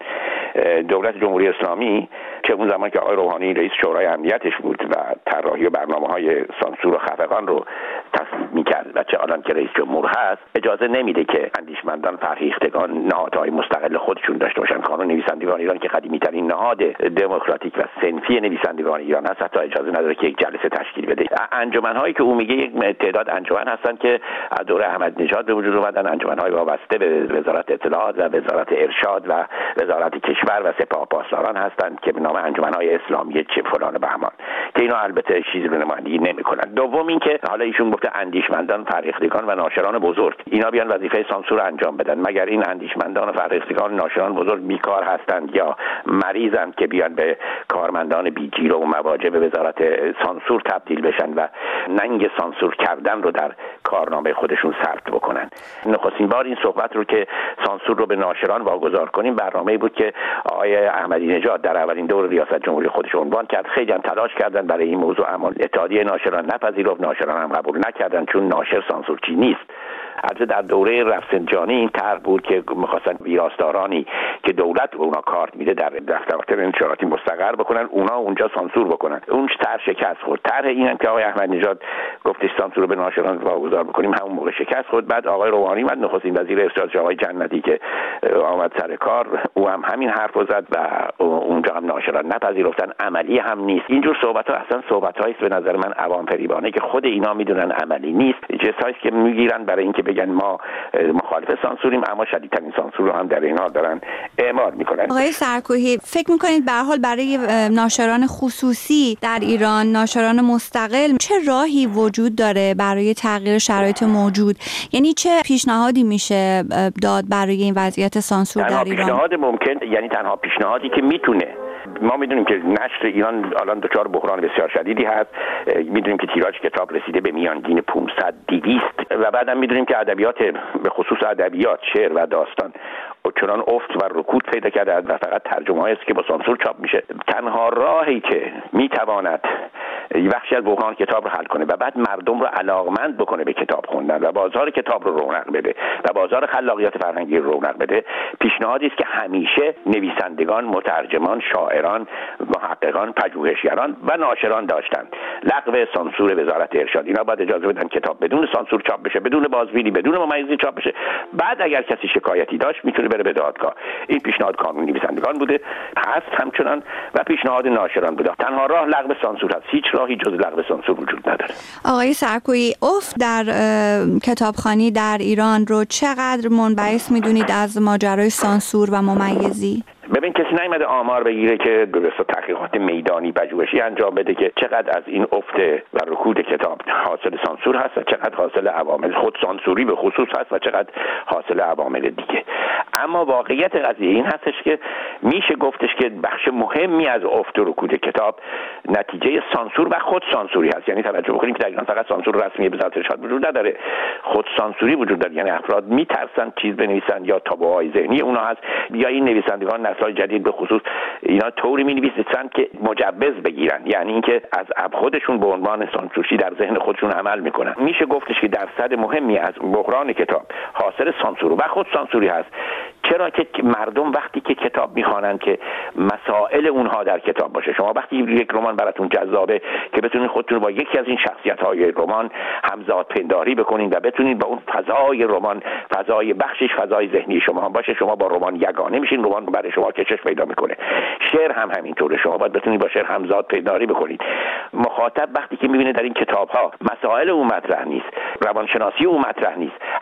دولت جمهوری اسلامی چه اون زمان که آقای روحانی رئیس شورای امنیتش بود و طراحی و برنامه‌های سانسور و خفقان رو تصویب میکرد و چه الان که رئیس جمهور هست، اجازه نمیده که اندیشمندان فریختگان نهادهای مستقل خودشون داشته باشن. کانون نویسندگان ایران که قدیمی‌ترین نهاد دموکراتیک و صنفی نویسندگان ایران هست حتی اجازه نداره که یک جلسه تشکیل بده. انجمن‌هایی که او میگه یک تعداد انجمن هستن که از دوره احمدی نژاد به وجود اومدن، انجمن‌های وابسته به وزارت اطلاعات و وزارت ارشاد و وزارت کشور و سپاه پاسداران هستند که به نام انجمن‌های اسلامی چه فلان و بهمان، که اینا البته چیزی رو نمایندگی نمی‌کنن. دوم اینکه حالا ایشون گفته اندیشمندان، فریختگان و ناشران بزرگ اینا بیان وظیفه سانسور انجام بدن. مگر این اندیشمندان و فریختگان و ناشران بزرگ بیکار هستند یا مریضند که بیان به کارمندان بی‌جیره و مواجب به وزارت سانسور تبدیل بشن و ننگ سانسور کردن رو در کارنامه خودشون ثبت بکنن؟ نخستین بار این صحبت رو که سانسور رو به ناشران واگذار کنیم برنامه‌ای بود که آقای احمدی نژاد در اولین دور ریاست جمهوری خودش عنوان کرد. خیلی هم تلاش کردن برای این موضوع، اما اتحادیه ناشران نپذیرفت، ناشران هم قبول نکردن چون ناشر سانسورچی نیست. البته در دوره رفسنجانی این طرح بود که می‌خواستن ویراستارانی که دولت اونا کارت میده در دفتر انتشاراتی مستقر بکنن، اونا اونجا سانسور بکنن. اون طرح شکست خورد. طرح اینم که آقای احمدی نژاد گفتش سانسور رو به ناشران واگذار بکنیم همون موقع شکست خورد. بعد آقای روحانی اومد، نخستین وزیر ارشاد آقای جنتی که آمد سر کار، او هم همین حرف رو زد و اونجا هم ناشران نپذیرفتن. عملی هم نیست. اینجور صحبت‌ها اصلا صحبت‌هایی است به نظر من عوام فریبانه که خود اینا میدونن عملی نیست. جسایی که میگیرن برای اینکه بگن ما مخالف سانسوریم، اما شدیدترین سانسور رو هم در این حال دارن اعمال میکنن. آقای سرکویی، فکر میکنید به هر حال برای ناشران خصوصی در ایران، ناشران مستقل، چه راهی وجود داره برای تغییر شرایط موجود؟ یعنی چه پیشنهادی میشه داد برای این وضعیت سانسور در ایران؟ پیشنهاد ممکن، یعنی تنها پیشنهادی که میتونه، ما میدونیم که نشر ایران الان دچار بحران بسیار شدیدی هست. میدونیم که تیراژ کتاب رسیده به میانگین 500-200 و بعدم میدونیم که ادبیات به خصوص ادبیات، شعر و داستان چنان افت و رکود پیدا کرده و فقط ترجمه‌ای است که با سانسور چاپ میشه. تنها راهی که میتواند بخشی از بحران کتاب رو حل کنه و بعد مردم رو علاقمند بکنه به کتاب خوندن و بازار کتاب رو رونق بده و بازار خلاقیت فرهنگی رو رونق بده، پیشنهادی است که همیشه نویسندگان، مترجمان، شاعران، محققان، پژوهشگران و ناشران داشتن. لغو سانسور وزارت ارشاد. اینا باید اجازه بدن کتاب بدون سانسور چاپ بشه، بدون بازبینی، بدون ممیزی چاپ بشه. بعد اگر کسی شکایتی داشت میتونه بره به دادگاه. این پیشنهاد کانون نویسندگان بوده، هست همچنان، و پیشنهاد ناشران بوده. تنها راه لغو سانسور است. هیچ راهی جز لغو سانسور وجود نداره. آقای سرکویی، افت در کتابخوانی در ایران رو چقدر منبعث میدونید از ماجرای سانسور و ممیزی؟ ببین، کسی نیامده آمار بگیره که درست تحقیقات میدانی پژوهشی انجام بده که چقدر از این افت و رکود کتاب حاصل سانسور هست و چقدر حاصل عوامل خود سانسوری به خصوص هست و چقدر حاصل عوامل دیگه. اما واقعیت قضیه این هستش که میشه گفتش که بخش مهمی از افت و رکود کتاب نتیجه سانسور و خود سانسوری هست. یعنی توجه بکنیم که در ایران فقط سانسور رسمی وزارت ارشاد وجود نداره، خود سانسوری وجود داره. یعنی افراد میترسن چیز بنویسن یا تابوهای ذهنی اونا هست، یا این نویسندگان نسل جدید به خصوص اینا طوری می‌نویسن که مجوز بگیرن، یعنی اینکه از خودشون به عنوان سانسورچی در ذهن خودشون عمل میکنن. میشه گفتش که درصد مهمی از بحران کتاب حاصل سانسور و خود سانسوری هست. چرا که مردم وقتی که کتاب میخوانن که مسائل اونها در کتاب باشه، شما وقتی یک رمان براتون جذابه که بتونید خودتون رو با یکی از این شخصیت‌های رمان همزاد پنداری بکنید و بتونید با اون فضای رمان، فضای بخشش فضای ذهنی شما هم باشه، شما با رمان یگانه میشین، رمان برای شما کشش پیدا میکنه. شعر هم همینطوره، شما باید بتونید با شعر همزاد پنداری بکنید. مخاطب وقتی که میبینه در این کتاب‌ها مسائل اون مطرح نیست، روانشناسی اون مطرح نیست،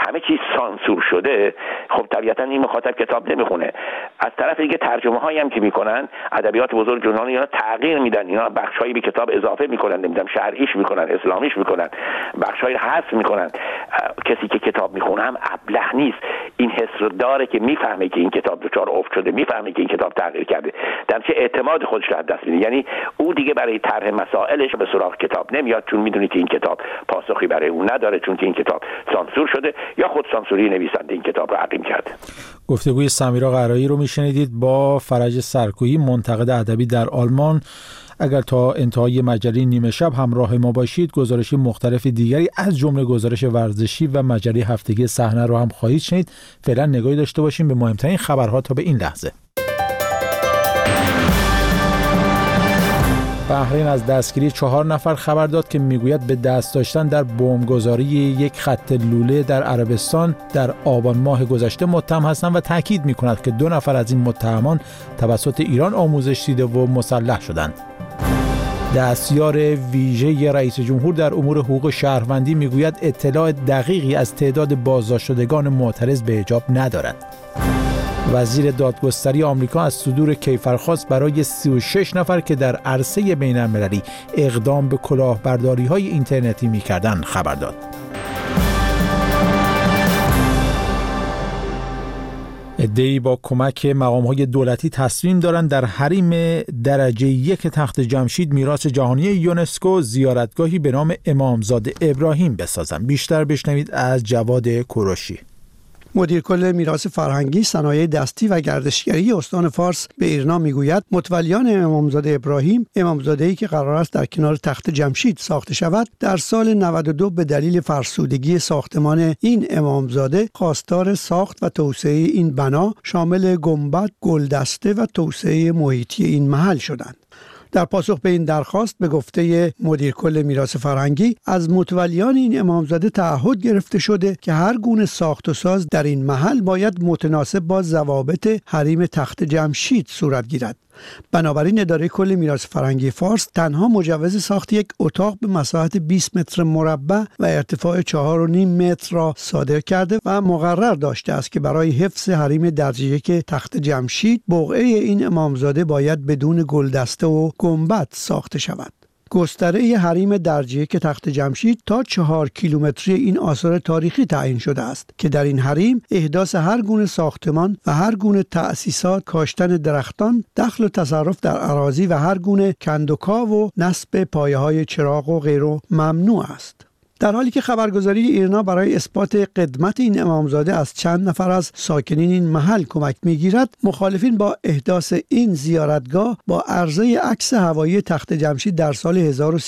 همه چیز سانسور شده، خب طبیعتا این مخاطب کتاب نمیخونه. از طرف دیگه ترجمه هایی هم که میکنن، ادبیات بزرگ جهانی اینا تغییر میدن، اینا بخشایی به کتاب اضافه میکنن، نمیدونم شرعیش میکنن، اسلامیش میکنن، بخشایی رو حذف میکنن. کسی که کتاب میخونه هم ابله نیست، این حس رو داره که میفهمه که این کتاب دچار افت شده، میفهمه که این کتاب تغییر کرده، در چه اعتماد خودش رو از دست میده. یعنی او دیگه برای طرح مسائلش به سراغ کتاب نمیاد، چون میدونه که این کتاب پاسخی برای اون نداره، چون که این کتاب سانسور شده یا خود سانسوری نویسنده این کتاب رو عقیم کرده. گفتگوی سمیرا قرایی رو میشنیدید با فرج سرکویی، منتقد ادبی در آلمان. اگر تا انتهای مجله نیمه شب همراه ما باشید، گزارش مختلف دیگری از جمله گزارش ورزشی و مجله هفتگی صحنه رو هم خواهید شنید. فعلا نگاهی داشته باشیم به مهمترین خبرها تا به این لحظه. بحرین از دستگیری 4 نفر خبر داد که میگوید به دست داشتن در بمبگذاری یک خط لوله در عربستان در آبان ماه گذشته متهم هستند و تاکید میکند که 2 نفر از این متهمان توسط ایران آموزش دیده و مسلح شدند. دستیار ویژه رئیس جمهور در امور حقوق شهروندی میگوید اطلاع دقیقی از تعداد بازداشت شدگان معترض به حجاب ندارد. وزیر دادگستری آمریکا از صدور کیفرخواست برای 36 نفر که در عرصه بین‌المللی اقدام به کلاهبرداری‌های اینترنتی می‌کردند خبر داد. عده‌ای با کمک مقام‌های دولتی تصمیم دارند در حریم درجه 1 تخت جمشید میراث جهانی یونسکو زیارتگاهی به نام امامزاده ابراهیم بسازند. بیشتر بشنوید از جواد کوروشی. مدیر کل میراث فرهنگی، صنایع دستی و گردشگری استان فارس به ایرنا میگوید متولیان امامزاده ابراهیم، امامزاده‌ای که قرار است در کنار تخت جمشید ساخته شود، در سال 92 به دلیل فرسودگی ساختمان این امامزاده خواستار ساخت و توسعه این بنا شامل گنبد، گلدسته و توسعه محیطی این محل شدند. در پاسخ به این درخواست به گفته مدیر کل میراث فرهنگی، از متولیان این امامزاده تعهد گرفته شده که هر گونه ساخت و ساز در این محل باید متناسب با ضوابط حریم تخت جمشید صورت گیرد. بنابراین اداره کل میراث فرهنگی فارس تنها مجوز ساخت یک اتاق به مساحت 20 متر مربع و ارتفاع 4.5 متر را صادر کرده و مقرر داشته است که برای حفظ حریم درجه 1 تخت جمشید بقعه این امامزاده باید بدون گلدسته و گنبد ساخته شود. گستره حریم درجه 1 تخت جمشید تا 4 کیلومتری این آثار تاریخی تعیین شده است که در این حریم احداث هر گونه ساختمان و هر گونه تأسیسات، کاشتن درختان، دخل و تصرف در اراضی و هر گونه کندوکاو و نصب پایه‌های چراغ و غیره ممنوع است. در حالی که خبرگزاری ایرنا برای اثبات قدمت این امامزاده از چند نفر از ساکنین این محل کمک میگیرد، مخالفین با احداث این زیارتگاه با عرضه عکس هوایی تخت جمشید در سال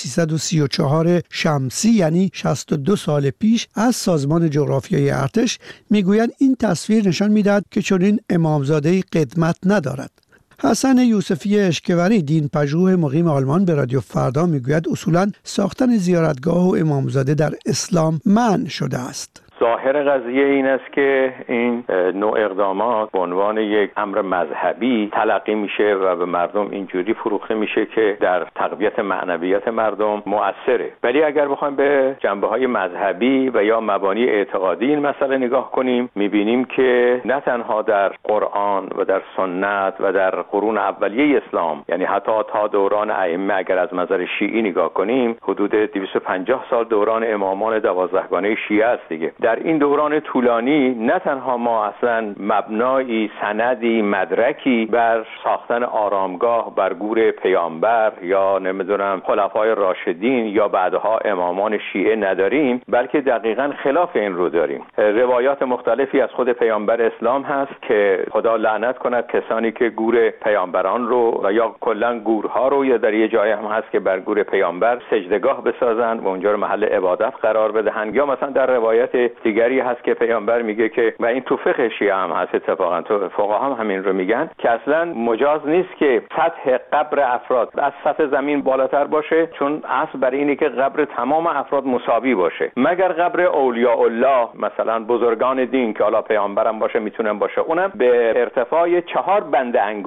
1334 شمسی یعنی 62 سال پیش از سازمان جغرافیایی ارتش میگویند این تصویر نشان میدهد که چنین امامزاده‌ای قدمت ندارد. حسن یوسفی اشکوری، دینپژوه مقیم آلمان، به رادیو فردا میگوید اصولاً ساختن زیارتگاه و امامزاده در اسلام منع شده است. ظاهر قضیه این است که این نوع اقدامات به عنوان یک امر مذهبی تلقی میشه و به مردم اینجوری فروخته میشه که در تقویت معنویت مردم مؤثره. ولی اگر بخوایم به جنبه‌های مذهبی و یا مبانی اعتقادی این مسئله نگاه کنیم، میبینیم که نه تنها در قرآن و در سنت و در قرون اولیه اسلام، یعنی حتی تا دوران ائمه، اگر از منظر شیعی نگاه کنیم حدود 250 سال دوران امامان 12گانه شیعه است دیگه. در این دوران طولانی نه تنها ما اصلا مبنایی، سندی، مدرکی بر ساختن آرامگاه بر گور پیامبر یا نمیدونم خلفای راشدین یا بعدها امامان شیعه نداریم، بلکه دقیقاً خلاف این رو داریم. روایات مختلفی از خود پیامبر اسلام هست که خدا لعنت کند کسانی که گور پیامبران رو و یا کلا گورها رو، یا در یه جای هم هست که بر گور پیامبر سجدگاه بسازن و اونجا رو محل عبادت قرار بدهن، یا مثلا در روایت دیگری هست که پیامبر میگه که، و این تو فقه شیعه هم هست اتفاقا، تو فقها هم همین رو میگن، که اصلا مجاز نیست که سطح قبر افراد از سطح زمین بالاتر باشه، چون اصل برای اینه که قبر تمام افراد مساوی باشه، مگر قبر اولیاء الله، مثلا بزرگان دین که حالا پیامبرم باشه میتونن باشه، اونم به ارتفاع 4 بند انگشت.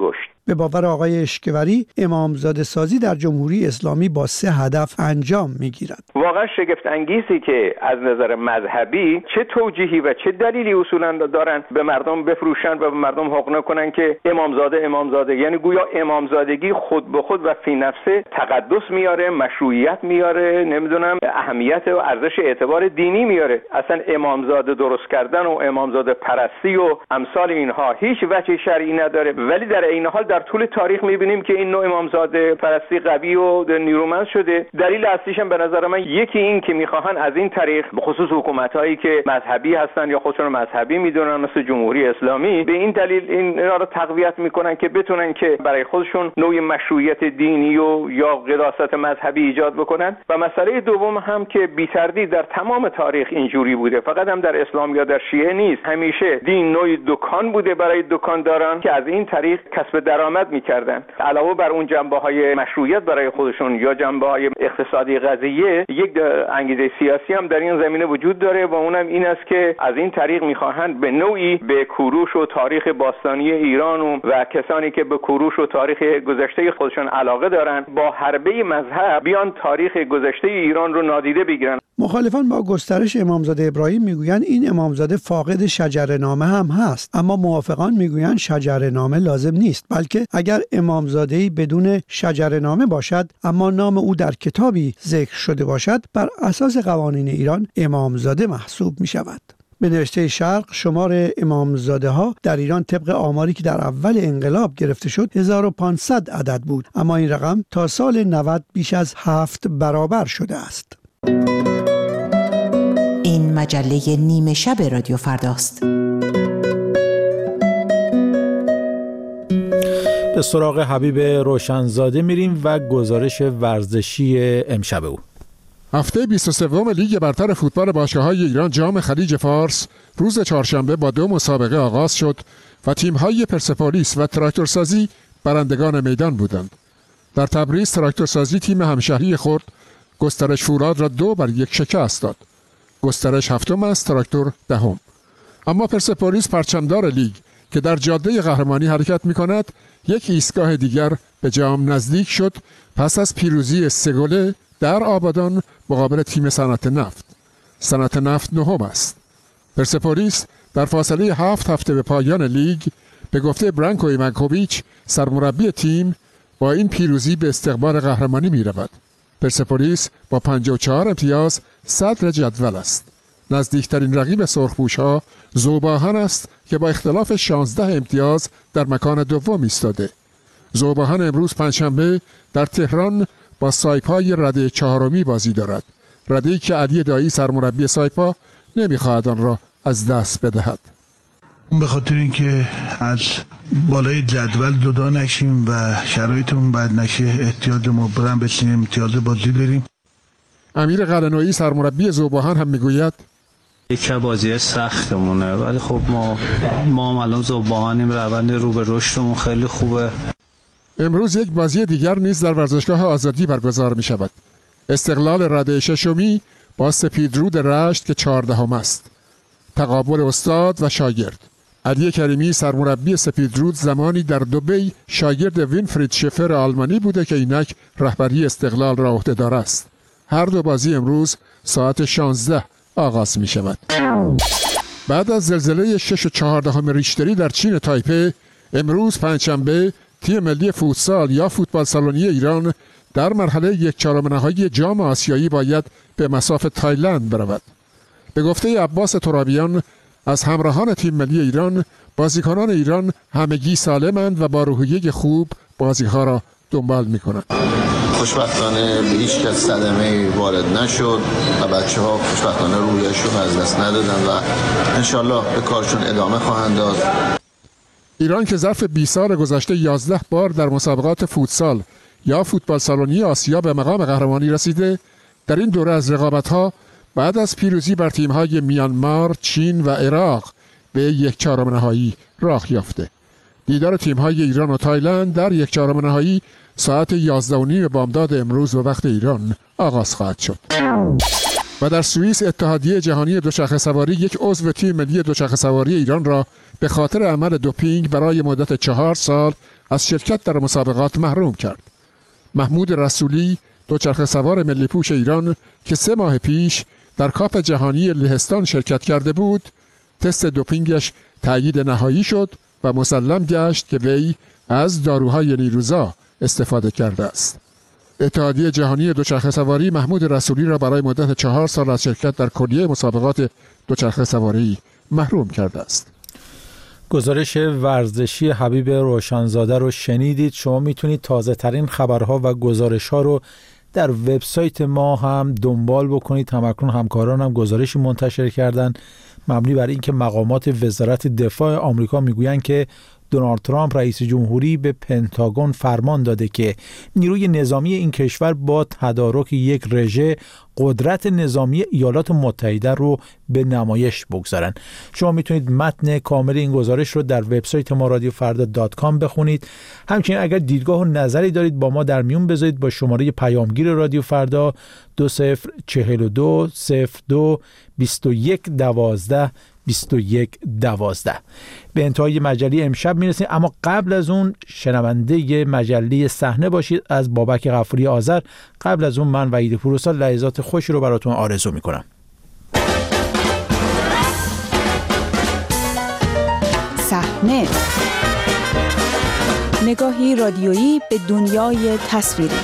به باور آقای اشکوری امامزاده سازی در جمهوری اسلامی با 3 هدف انجام میگیرد. واقعا شگفت انگیزی که از نظر مذهبی چه توجیهی و چه دلیلی اصولا دارن به مردم بفروشن و به مردم حقنه کنن که امامزاده، یعنی گویا امامزادگی خود به خود و فی نفسه تقدس میاره، مشروعیت میاره، نمیدونم اهمیت و ارزش اعتبار دینی میاره. اصلا امامزاده درست کردن و امامزاده پرستی و امثال اینها هیچ وجه شرعی نداره، ولی در این حال در طول تاریخ میبینیم که این نوع امامزاده پرستی قوی و نیرومند شده. دلیل اصلیش هم به نظر من یکی این که میخواهن از این طریق به خصوص حکومت‌هایی که مذهبی هستن یا خودشون مذهبی میدونن مثل جمهوری اسلامی، به این دلیل اینا رو تقویت میکنن که بتونن که برای خودشون نوع مشروعیت دینی و یا قداست مذهبی ایجاد بکنن. و مسئله دوم هم که بی‌تردید در تمام تاریخ اینجوری بوده، فقط هم در اسلام یا در شیعه نیست، همیشه دین نوعی دکان بوده برای دکانداران که از این طریق کسب درآمد میکردن. علاوه بر اون جنبه‌های مشروعیت برای خودشون یا جنبه‌های اقتصادی قضیه، یک انگیزه سیاسی هم در این زمینه وجود داره و اونم این است که از این طریق میخواهند به نوعی به کوروش و تاریخ باستانی ایران و کسانی که به کوروش و تاریخ گذشته خودشون علاقه دارن با حربه مذهب بیان تاریخ گذشته ایران رو نادیده بگیرن. مخالفان با گسترش امامزاده ابراهیم میگویند این امامزاده فاقد شجره‌نامه هم هست، اما موافقان میگویند شجره‌نامه لازم نیست، بلکه اگر امامزاده‌ای بدون شجره‌نامه باشد اما نام او در کتابی ذکر شده باشد، بر اساس قوانین ایران امامزاده محسوب میشود. به نوشته شرق شمار امامزاده ها در ایران طبق آماری که در اول انقلاب گرفته شد 1500 عدد بود، اما این رقم تا سال 90 بیش از 7 برابر شده است. این مجله نیمه شب رادیو فرداست. به سراغ حبیب روشنزاده میریم و گزارش ورزشی امشب او. هفته 23 لیگ برتر فوتبال باشگاه‌های ایران جام خلیج فارس روز چهارشنبه با 2 مسابقه آغاز شد و تیم‌های پرسپولیس و تراکتورسازی برندگان میدان بودند. در تبریز تراکتورسازی تیم همشهری خود گسترش فولاد را 2-1 شکست داد. گسترش هفتم است، تراکتور دهم. اما پرسپولیس پرچمدار لیگ که در جاده قهرمانی حرکت می‌کند، یک ایستگاه دیگر به جام نزدیک شد پس از پیروزی 3 گله در آبادان مقابل تیم صنعت نفت. صنعت نفت نهم است. پرسپولیس در فاصله 7 هفته به پایان لیگ به گفته برانکو ایمانکوویچ سرمربی تیم با این پیروزی به استقبال قهرمانی می رود. پرسپولیس با 54 امتیاز صدر جدول است. نزدیکترین رقیب سرخپوش‌ها ذوباهن است که با اختلاف 16 امتیاز در مکان دوم ایستاده. ذوباهن امروز پنجشنبه در تهران با سایپای رده 4 بازی دارد. رده‌ای که علی دایی سرمربی سایپا نمی‌خواهد آن را از دست بدهد. به خاطر اینکه از بالای جدول جدا نشیم و شرایطمون بد نشه احتیاج مبرم بشیم، امتیاز بازی داریم. امیر قلعه‌نویی سرمربی ذوباهن هم میگوید یک بازی سختمونه، ولی خب ما الان ذوباهنیم، روند رو به رشدمون خیلی خوبه. امروز یک بازی دیگر نیز در ورزشگاه آزادی برگزار می شود. استقلال رده ششمی با سپیدرود رشت که 14 است. تقابل استاد و شاگرد. علی کریمی سرمربی سپیدرود زمانی در دبی شاگرد وینفرید شفر آلمانی بوده که اینک رهبری استقلال را عهده‌دار است. هر دو بازی امروز ساعت 16 آغاز می شود. بعد از زلزله 6.4 ریشتری در چین تایپه، امروز پنجشنبه تیم ملی فوتسال یا فوتبال سالونی ایران در مرحله 1/4 نهایی جام آسیایی باید به مصاف تایلند برود. به گفته عباس ترابیان از همراهان تیم ملی ایران، بازیکنان ایران همگی سالمند و با روحیه خوب بازی‌ها را دنبال می‌کنند. خوشبختانه به هیچ کس صدمه وارد نشد و بچه‌ها خوشبختانه روحیه‌شون از دست ندادن و انشالله به کارشون ادامه خواهند داد. ایران که ظرف 20 سال گذشته 11 بار در مسابقات فوتسال یا فوتبال سالونی آسیا به مقام قهرمانی رسیده، در این دوره از رقابت‌ها بعد از پیروزی بر تیم‌های میانمار، چین و عراق به 1/4 نهایی راه یافته. دیدار تیم‌های ایران و تایلند در 1/4 نهایی ساعت 11:30 بامداد امروز و وقت ایران آغاز خواهد شد. و در سوئیس اتحادیه جهانی دوچرخه سواری یک عضو تیم ملی دوچرخه سواری ایران را به خاطر عمل دوپینگ برای مدت 4 سال از شرکت در مسابقات محروم کرد. محمود رسولی دوچرخه سوار ملی پوش ایران که 3 ماه پیش در کاپ جهانی لهستان شرکت کرده بود، تست دوپینگش تأیید نهایی شد و مسلم گشت که وی از داروهای نیروزا استفاده کرده است. اتحادیه جهانی دوچرخه سواری محمود رسولی را برای مدت 4 سال از شرکت در کلیه مسابقات دوچرخه سواری محروم کرده است. گزارش ورزشی حبیب روشنزاده رو شنیدید. شما میتونید تازه ترین خبرها و گزارش ها رو در وبسایت ما هم دنبال بکنید. همکنون همکاران هم گزارشی منتشر کردن مبنی بر اینکه مقامات وزارت دفاع آمریکا میگویند که دونالد ترامپ رئیس جمهوری به پنتاگون فرمان داده که نیروی نظامی این کشور با تدارک یک رژه قدرت نظامی ایالات متحده رو به نمایش بگذارن. شما میتونید متن کامل این گزارش رو در وبسایت ما رادیوفردا.com بخونید. همچنین اگر دیدگاه و نظری دارید با ما در میون بذارید با شماره پیامگیر رادیو فردا 2042 02 21 12 2112. به انتهای مجله امشب میرسیم، اما قبل از اون شنونده مجله صحنه باشید از بابک غفوری آذر. قبل از اون من وحید پوروسا لحظات خوشی رو براتون آرزو میکنم. صحنه، نگاهی رادیویی به دنیای تصویری.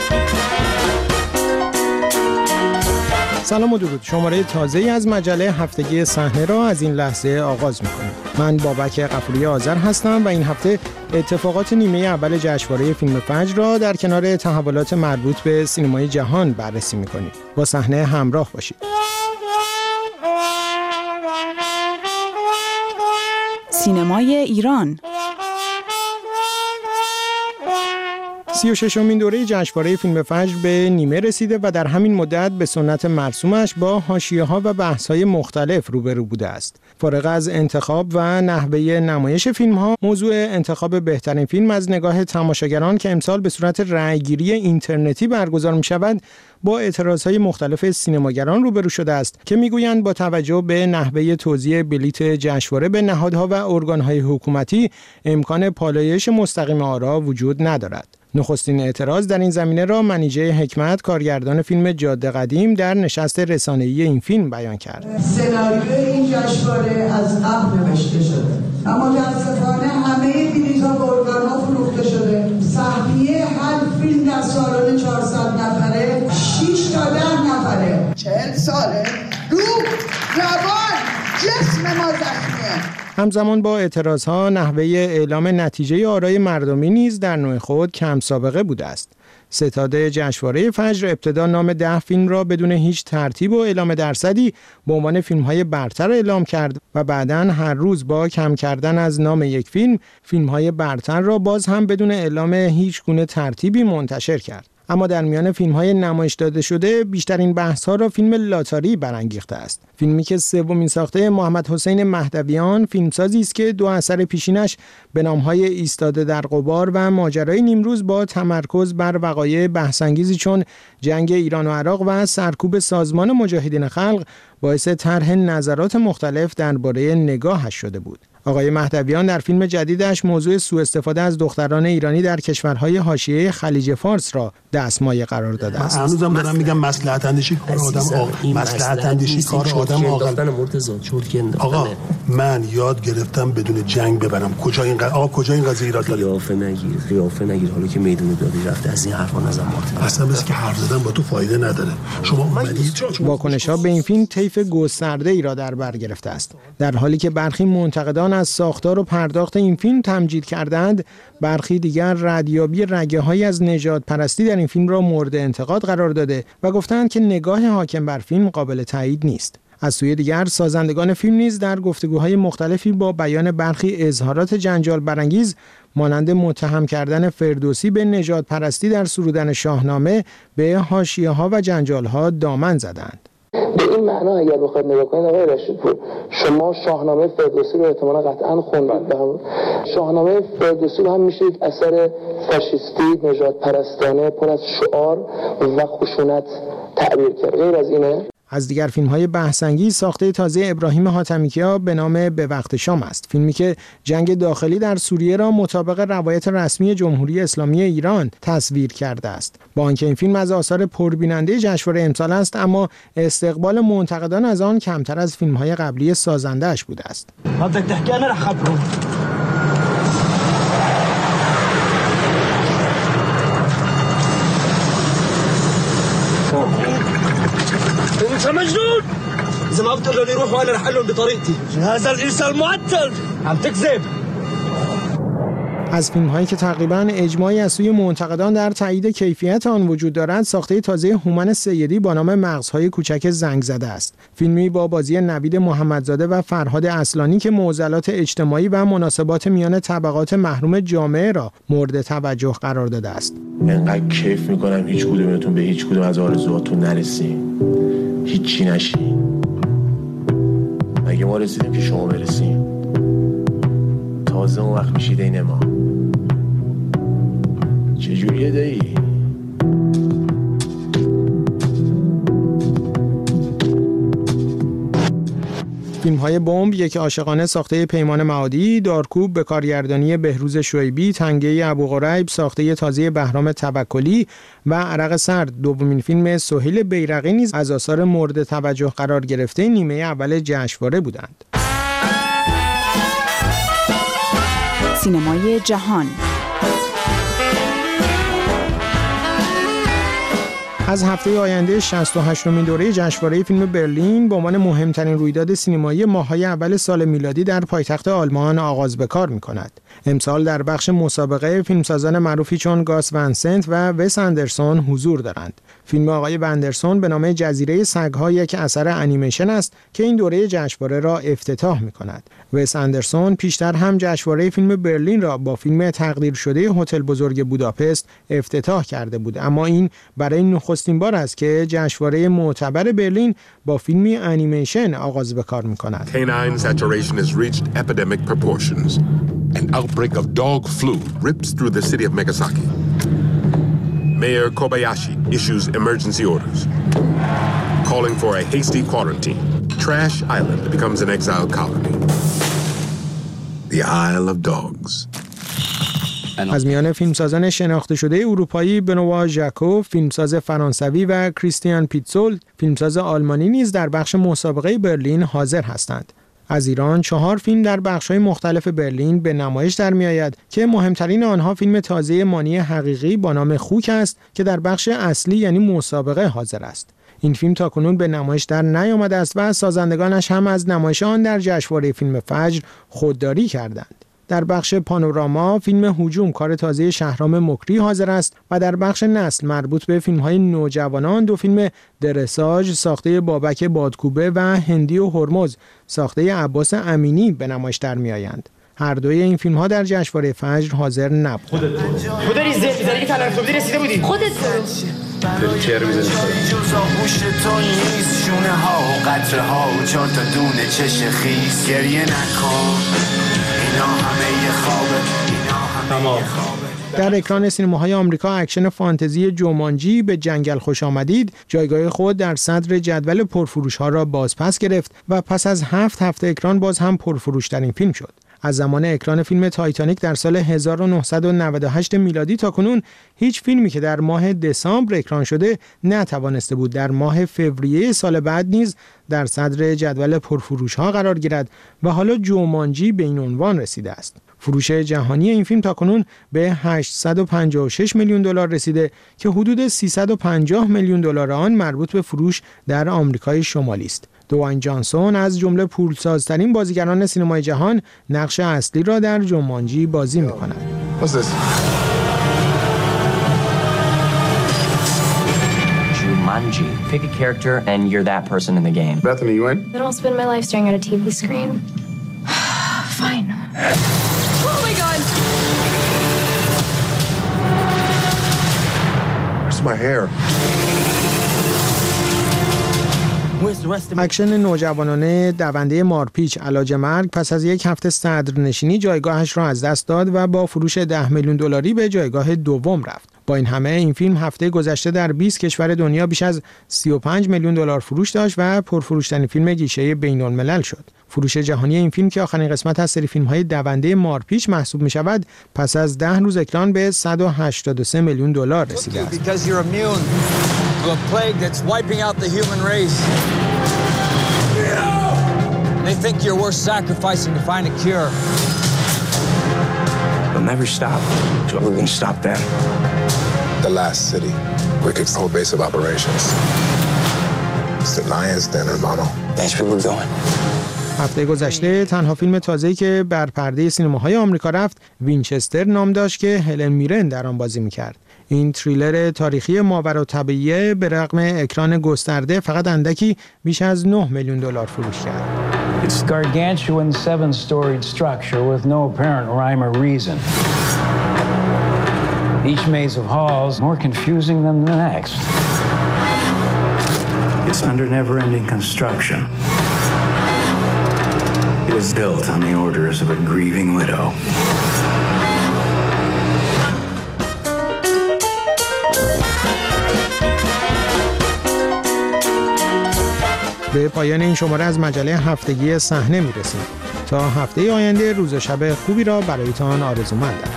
سلام و درود. شماره تازه‌ای از مجله هفتگی صحنه را از این لحظه آغاز می‌کنیم. من بابک غفوری آذر هستم و این هفته اتفاقات نیمه اول جشنواره فیلم فجر را در کنار تحولات مربوط به سینمای جهان بررسی می‌کنیم. با صحنه همراه باشید. سینمای ایران 36مین دوره جشنواره فیلم فجر به نیمه رسیده و در همین مدت به سنت مرسومش با حاشیه‌ها و بحث‌های مختلف روبرو بوده است. فارغ از انتخاب و نحوه نمایش فیلم‌ها، موضوع انتخاب بهترین فیلم از نگاه تماشاگران که امسال به صورت رأیگیری اینترنتی برگزار می‌شود، با اعتراضهای مختلف سینماگران روبرو شده است که میگویند با توجه به نحوه توزیع بلیت جشنواره به نهادها و ارگان‌های حکومتی امکان پالایش مستقیم آرا وجود ندارد. نخستین اعتراض در این زمینه را منیژه حکمت، کارگردان فیلم جاده قدیم، در نشست رسانه‌ای این فیلم بیان کرد. سناریوی این جشنواره از قبل نوشته شده، اما متأسفانه همه بلیط‌ها به ارگان‌ها فروخته شده. سهمیه هر فیلم در سالن 400 نفره 6 تا 10 نفره. 40 ساله روح، روان، جسم ما زخمیه. همزمان با اعتراضها، نحوه اعلام نتیجه آرای مردمی نیز در نوع خود کم سابقه بوده است. ستاد جشنواره فجر ابتدا نام 10 فیلم را بدون هیچ ترتیب و اعلام درصدی به عنوان فیلم‌های برتر اعلام کرد و بعداً هر روز با کم کردن از نام یک فیلم، فیلم‌های برتر را باز هم بدون اعلام هیچ گونه ترتیبی منتشر کرد. اما در میان فیلم‌های نمایش داده شده بیشترین بحث‌ها را فیلم لاتاری برانگیخته است. فیلمی که سومین ساخته محمد حسین مهدویان، فیلمسازی است که 2 اثر پیشینش به نام‌های ایستاده در غبار و ماجرای نیمروز با تمرکز بر وقایع بحث‌انگیزی چون جنگ ایران و عراق و سرکوب سازمان مجاهدین خلق باعث طرح نظرات مختلف درباره نگاهش شده بود. آقای مهدویان در فیلم جدیدش موضوع سوء استفاده از دختران ایرانی در کشورهای حاشیه خلیج فارس را دستمایه قرار داده است. من هنوزم دارم میگم مصلحت اندیشی کار آدم آقا من یاد گرفتم بدون جنگ ببرم. کجا این قضیه ایراد داره؟ قیافه نگیر حالا که میدون دادی رفته از این حرفا نزن. اصلا مثل که حرف زدن با تو فایده نداره. شما اومدید واکنش‌ها به این فیلم طیف گسترده ای را در بر گرفته است. در حالی که برخی منتقدان از ساختار و پرداخت این فیلم تمجید کردند، برخی دیگر ردیابی رگه‌هایی از نژاد پرستی در این فیلم را مورد انتقاد قرار داده و گفتند که نگاه حاکم بر فیلم قابل تایید نیست. از سوی دیگر سازندگان فیلم نیز در گفتگوهای مختلفی با بیان برخی اظهارات جنجال برانگیز مانند متهم کردن فردوسی به نژاد پرستی در سرودن شاهنامه به حاشیه‌ها و جنجال‌ها دامن زدند. به این معنا اگر بخواید نگاه کنید آقای رشیدپور، شما شاهنامه فردوسی رو احتمالاً قطعاً خوندید. شاهنامه فردوسی رو هم میشه یک اثر فاشیستی، نژاد پرستانه، پر از شعار و خشونت تعبیر کرد. غیر از اینه؟ از دیگر فیلم‌های بحث‌انگیز ساخته تازه ابراهیم حاتمیکیا به نام به وقت شام است. فیلمی که جنگ داخلی در سوریه را مطابق روایت رسمی جمهوری اسلامی ایران تصویر کرده است. با آنکه این فیلم از آثار پربیننده جشنواره امسال است، اما استقبال منتقدان از آن کمتر از فیلم‌های قبلی سازنده‌اش بوده است. انت مجنون اذا ما بتقدر يروح وانا رح لهم بطريقتي هذا الارسال معطل عم تكذب. از فیلم‌هایی که تقریباً اجماعی از سوی منتقدان در تایید کیفیت آن وجود دارد، ساخته تازه هومن سیدی با نام مغزهای کوچک زنگ زده است. فیلمی با بازی نوید محمدزاده و فرهاد اصلانی که معضلات اجتماعی و مناسبات میان طبقات محروم جامعه را مورد توجه قرار داده است. انقدر کیف می‌کنم هیچ کدومتون به هیچ کدوم از آرزوهاتون نرسین. هیچی نشین. مگه ما رسیدیم که شما برسین؟ تازه اون وقت میشید این ما. چجوریه دایی؟ فیلم‌های بمب، یک عاشقانه ساخته پیمان معادی، دارکوب به کارگردانی بهروز شعیبی، تنگه ابوغریب ساخته تازه بهرام توکلی و عرق سرد دومین فیلم سهیل بیرقی نیز از آثار مورد توجه قرار گرفته نیمه اول جشنواره بودند. سینمای جهان. از هفته آینده 68مین دوره جشنواره فیلم برلین به عنوان مهمترین رویداد سینمایی ماه‌های اول سال میلادی در پایتخت آلمان آغاز به کار می‌کند. امسال در بخش مسابقه فیلمسازان معروفی چون گاس ون سنت و وس اندرسون حضور دارند. فیلم آقای وندرسون به نام جزیره سگ‌ها یک اثر انیمیشن است که این دوره جشنواره را افتتاح می‌کند. وس اندرسون پیشتر هم جشنواره فیلم برلین را با فیلم تقدیر شده هتل بزرگ بوداپست افتتاح کرده بود، اما این برای نخستین بار است که جشنواره معتبر برلین با فیلمی انیمیشن آغاز به کار می‌کند. Canine saturation has reached epidemic proportions. An outbreak of dog flu rips through the city of Megasaki. Mayor Kobayashi issues emergency orders, calling for a hasty quarantine. Trash Island becomes an exile colony. The Isle of Dogs. از میان فیلمسازان شناخته شده اروپایی بنوا ژاکوب، فیلمساز فرانسوی و کریستیان پیتزولت، فیلمساز آلمانی نیز در بخش مسابقه برلین حاضر هستند. از ایران 4 فیلم در بخش‌های مختلف برلین به نمایش در می‌آید که مهمترین آنها فیلم تازه مانی حقیقی با نام خوک است که در بخش اصلی یعنی مسابقه حاضر است. این فیلم تاکنون به نمایش در نیامده است و سازندگانش هم از نمایش آن در جشنواره فیلم فجر خودداری کردند. در بخش پانوراما فیلم هجوم کار تازه شهرام مکری حاضر است و در بخش نسل مربوط به فیلم‌های نوجوانان 2 فیلم درساژ ساخته بابک بادکوبه و هندی و هرمز ساخته عباس امینی به نمایش در می‌آیند. هر دوی این فیلم‌ها در جشنواره فجر حاضر نبود. خودت داری زندگی تلنفری رسیده بودی. خودت چه رو می‌زنی؟ گوش تو نیست شونه ها و قطره ها و 4 تا دونه چش خیس گریه نکن اینا همه خوابه. در اکران سینماهای آمریکا اکشن فانتزی جومانجی به جنگل خوش آمدید جایگاه خود در صدر جدول پرفروش‌ها را بازپس گرفت و پس از 7 هفته اکران باز هم پرفروش‌ترین فیلم شد. از زمان اکران فیلم تایتانیک در سال 1998 میلادی تا کنون هیچ فیلمی که در ماه دسامبر اکران شده نتوانسته بود در ماه فوریه سال بعد نیز در صدر جدول پرفروش‌ها قرار گیرد و حالا جومانجی به این عنوان رسیده است. فروش جهانی این فیلم تاکنون به 856 میلیون دلار رسیده که حدود 350 میلیون دلار آن مربوط به فروش در آمریکای شمالی است. دوین جانسون از جمله پولسازترین بازیگران سینمای جهان نقش اصلی را در جومانجی بازی می‌کند. Jumanji. Pick a character and you're that person in the game. Bethany, you in? I don't spend my life staring at a TV screen. Fine. Oh my god! Where's my hair? اکشن نوجوانانه دونده مارپیچ علاج مرگ پس از 1 هفته صدرنشینی جایگاهش را از دست داد و با فروش 10 میلیون دلاری به جایگاه دوم رفت. با این همه این فیلم هفته گذشته در 20 کشور دنیا بیش از 35 میلیون دلار فروش داشت و پرفروش‌ترین فیلم گیشه بین‌الملل شد. فروش جهانی این فیلم که آخرین قسمت از سری فیلم‌های دونده مارپیچ محسوب می‌شود، پس از 10 روز اکران به 183 میلیون دلار رسیده است. They think you're worth sacrificing to find a cure. They'll never stop until we're going to stop them. The last city, Wicked's whole base of operations. It's the lion's den, hermano. That's where we're going. هفته گذشته تنها فیلم تازه‌ای که بر پرده سینماهای آمریکا رفت وینچستر نام داشت که هلن میرن در آن بازی می‌کرد. این تریلر تاریخی ماورالطبیعه به رغم اکران گسترده فقط اندکی بیش از 9 میلیون دلار فروش کرد. It's a gargantuan 7-storied structure with no apparent rhyme or reason. Each maze of halls more confusing than the next. It's under never-ending construction. It was built on the orders of a grieving widow. به پایان این شماره از مجله هفتگی صحنه میرسیم. تا هفته آینده روز و شب خوبی را برایتان آرزومندم.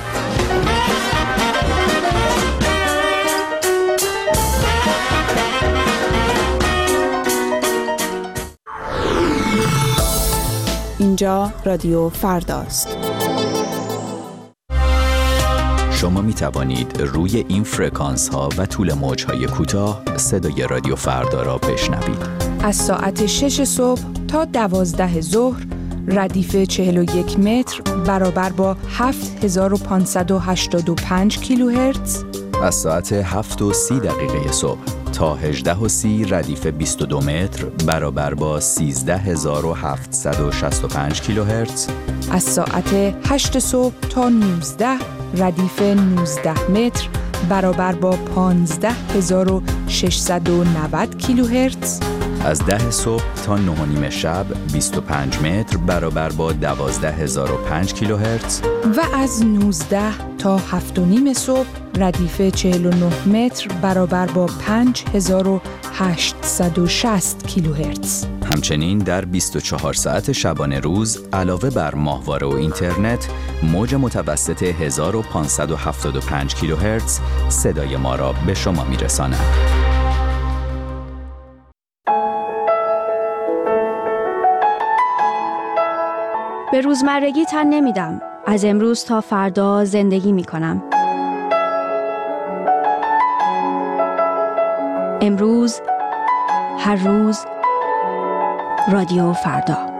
اینجا رادیو فرداست. شما می توانید روی این فرکانس ها و طول موج های کوتاه صدای رادیو فردا را بشنوید. از ساعت 6 صبح تا 12 ظهر ردیف 41 متر برابر با 7585 کیلوهرتز. از ساعت 7:30 صبح تا 18:30 ردیف 22 متر برابر با 13765 کیلوهرتز. از ساعت 8 صبح تا 19 ردیف 19 متر برابر با 15690 کیلوهرتز. از 10 صبح تا 9:30 شب 25 متر برابر با 12005 کیلوهرتز و از 19 تا 7:30 صبح ردیف 49 متر برابر با 5860 کیلوهرتز. همچنین در 24 ساعت شبانه روز علاوه بر ماهواره و اینترنت موج متوسط 1575 کیلوهرتز صدای ما را به شما میرساند. به روزمرگی تن نمیدم. از امروز تا فردا زندگی میکنم. امروز، هر روز، رادیو فردا.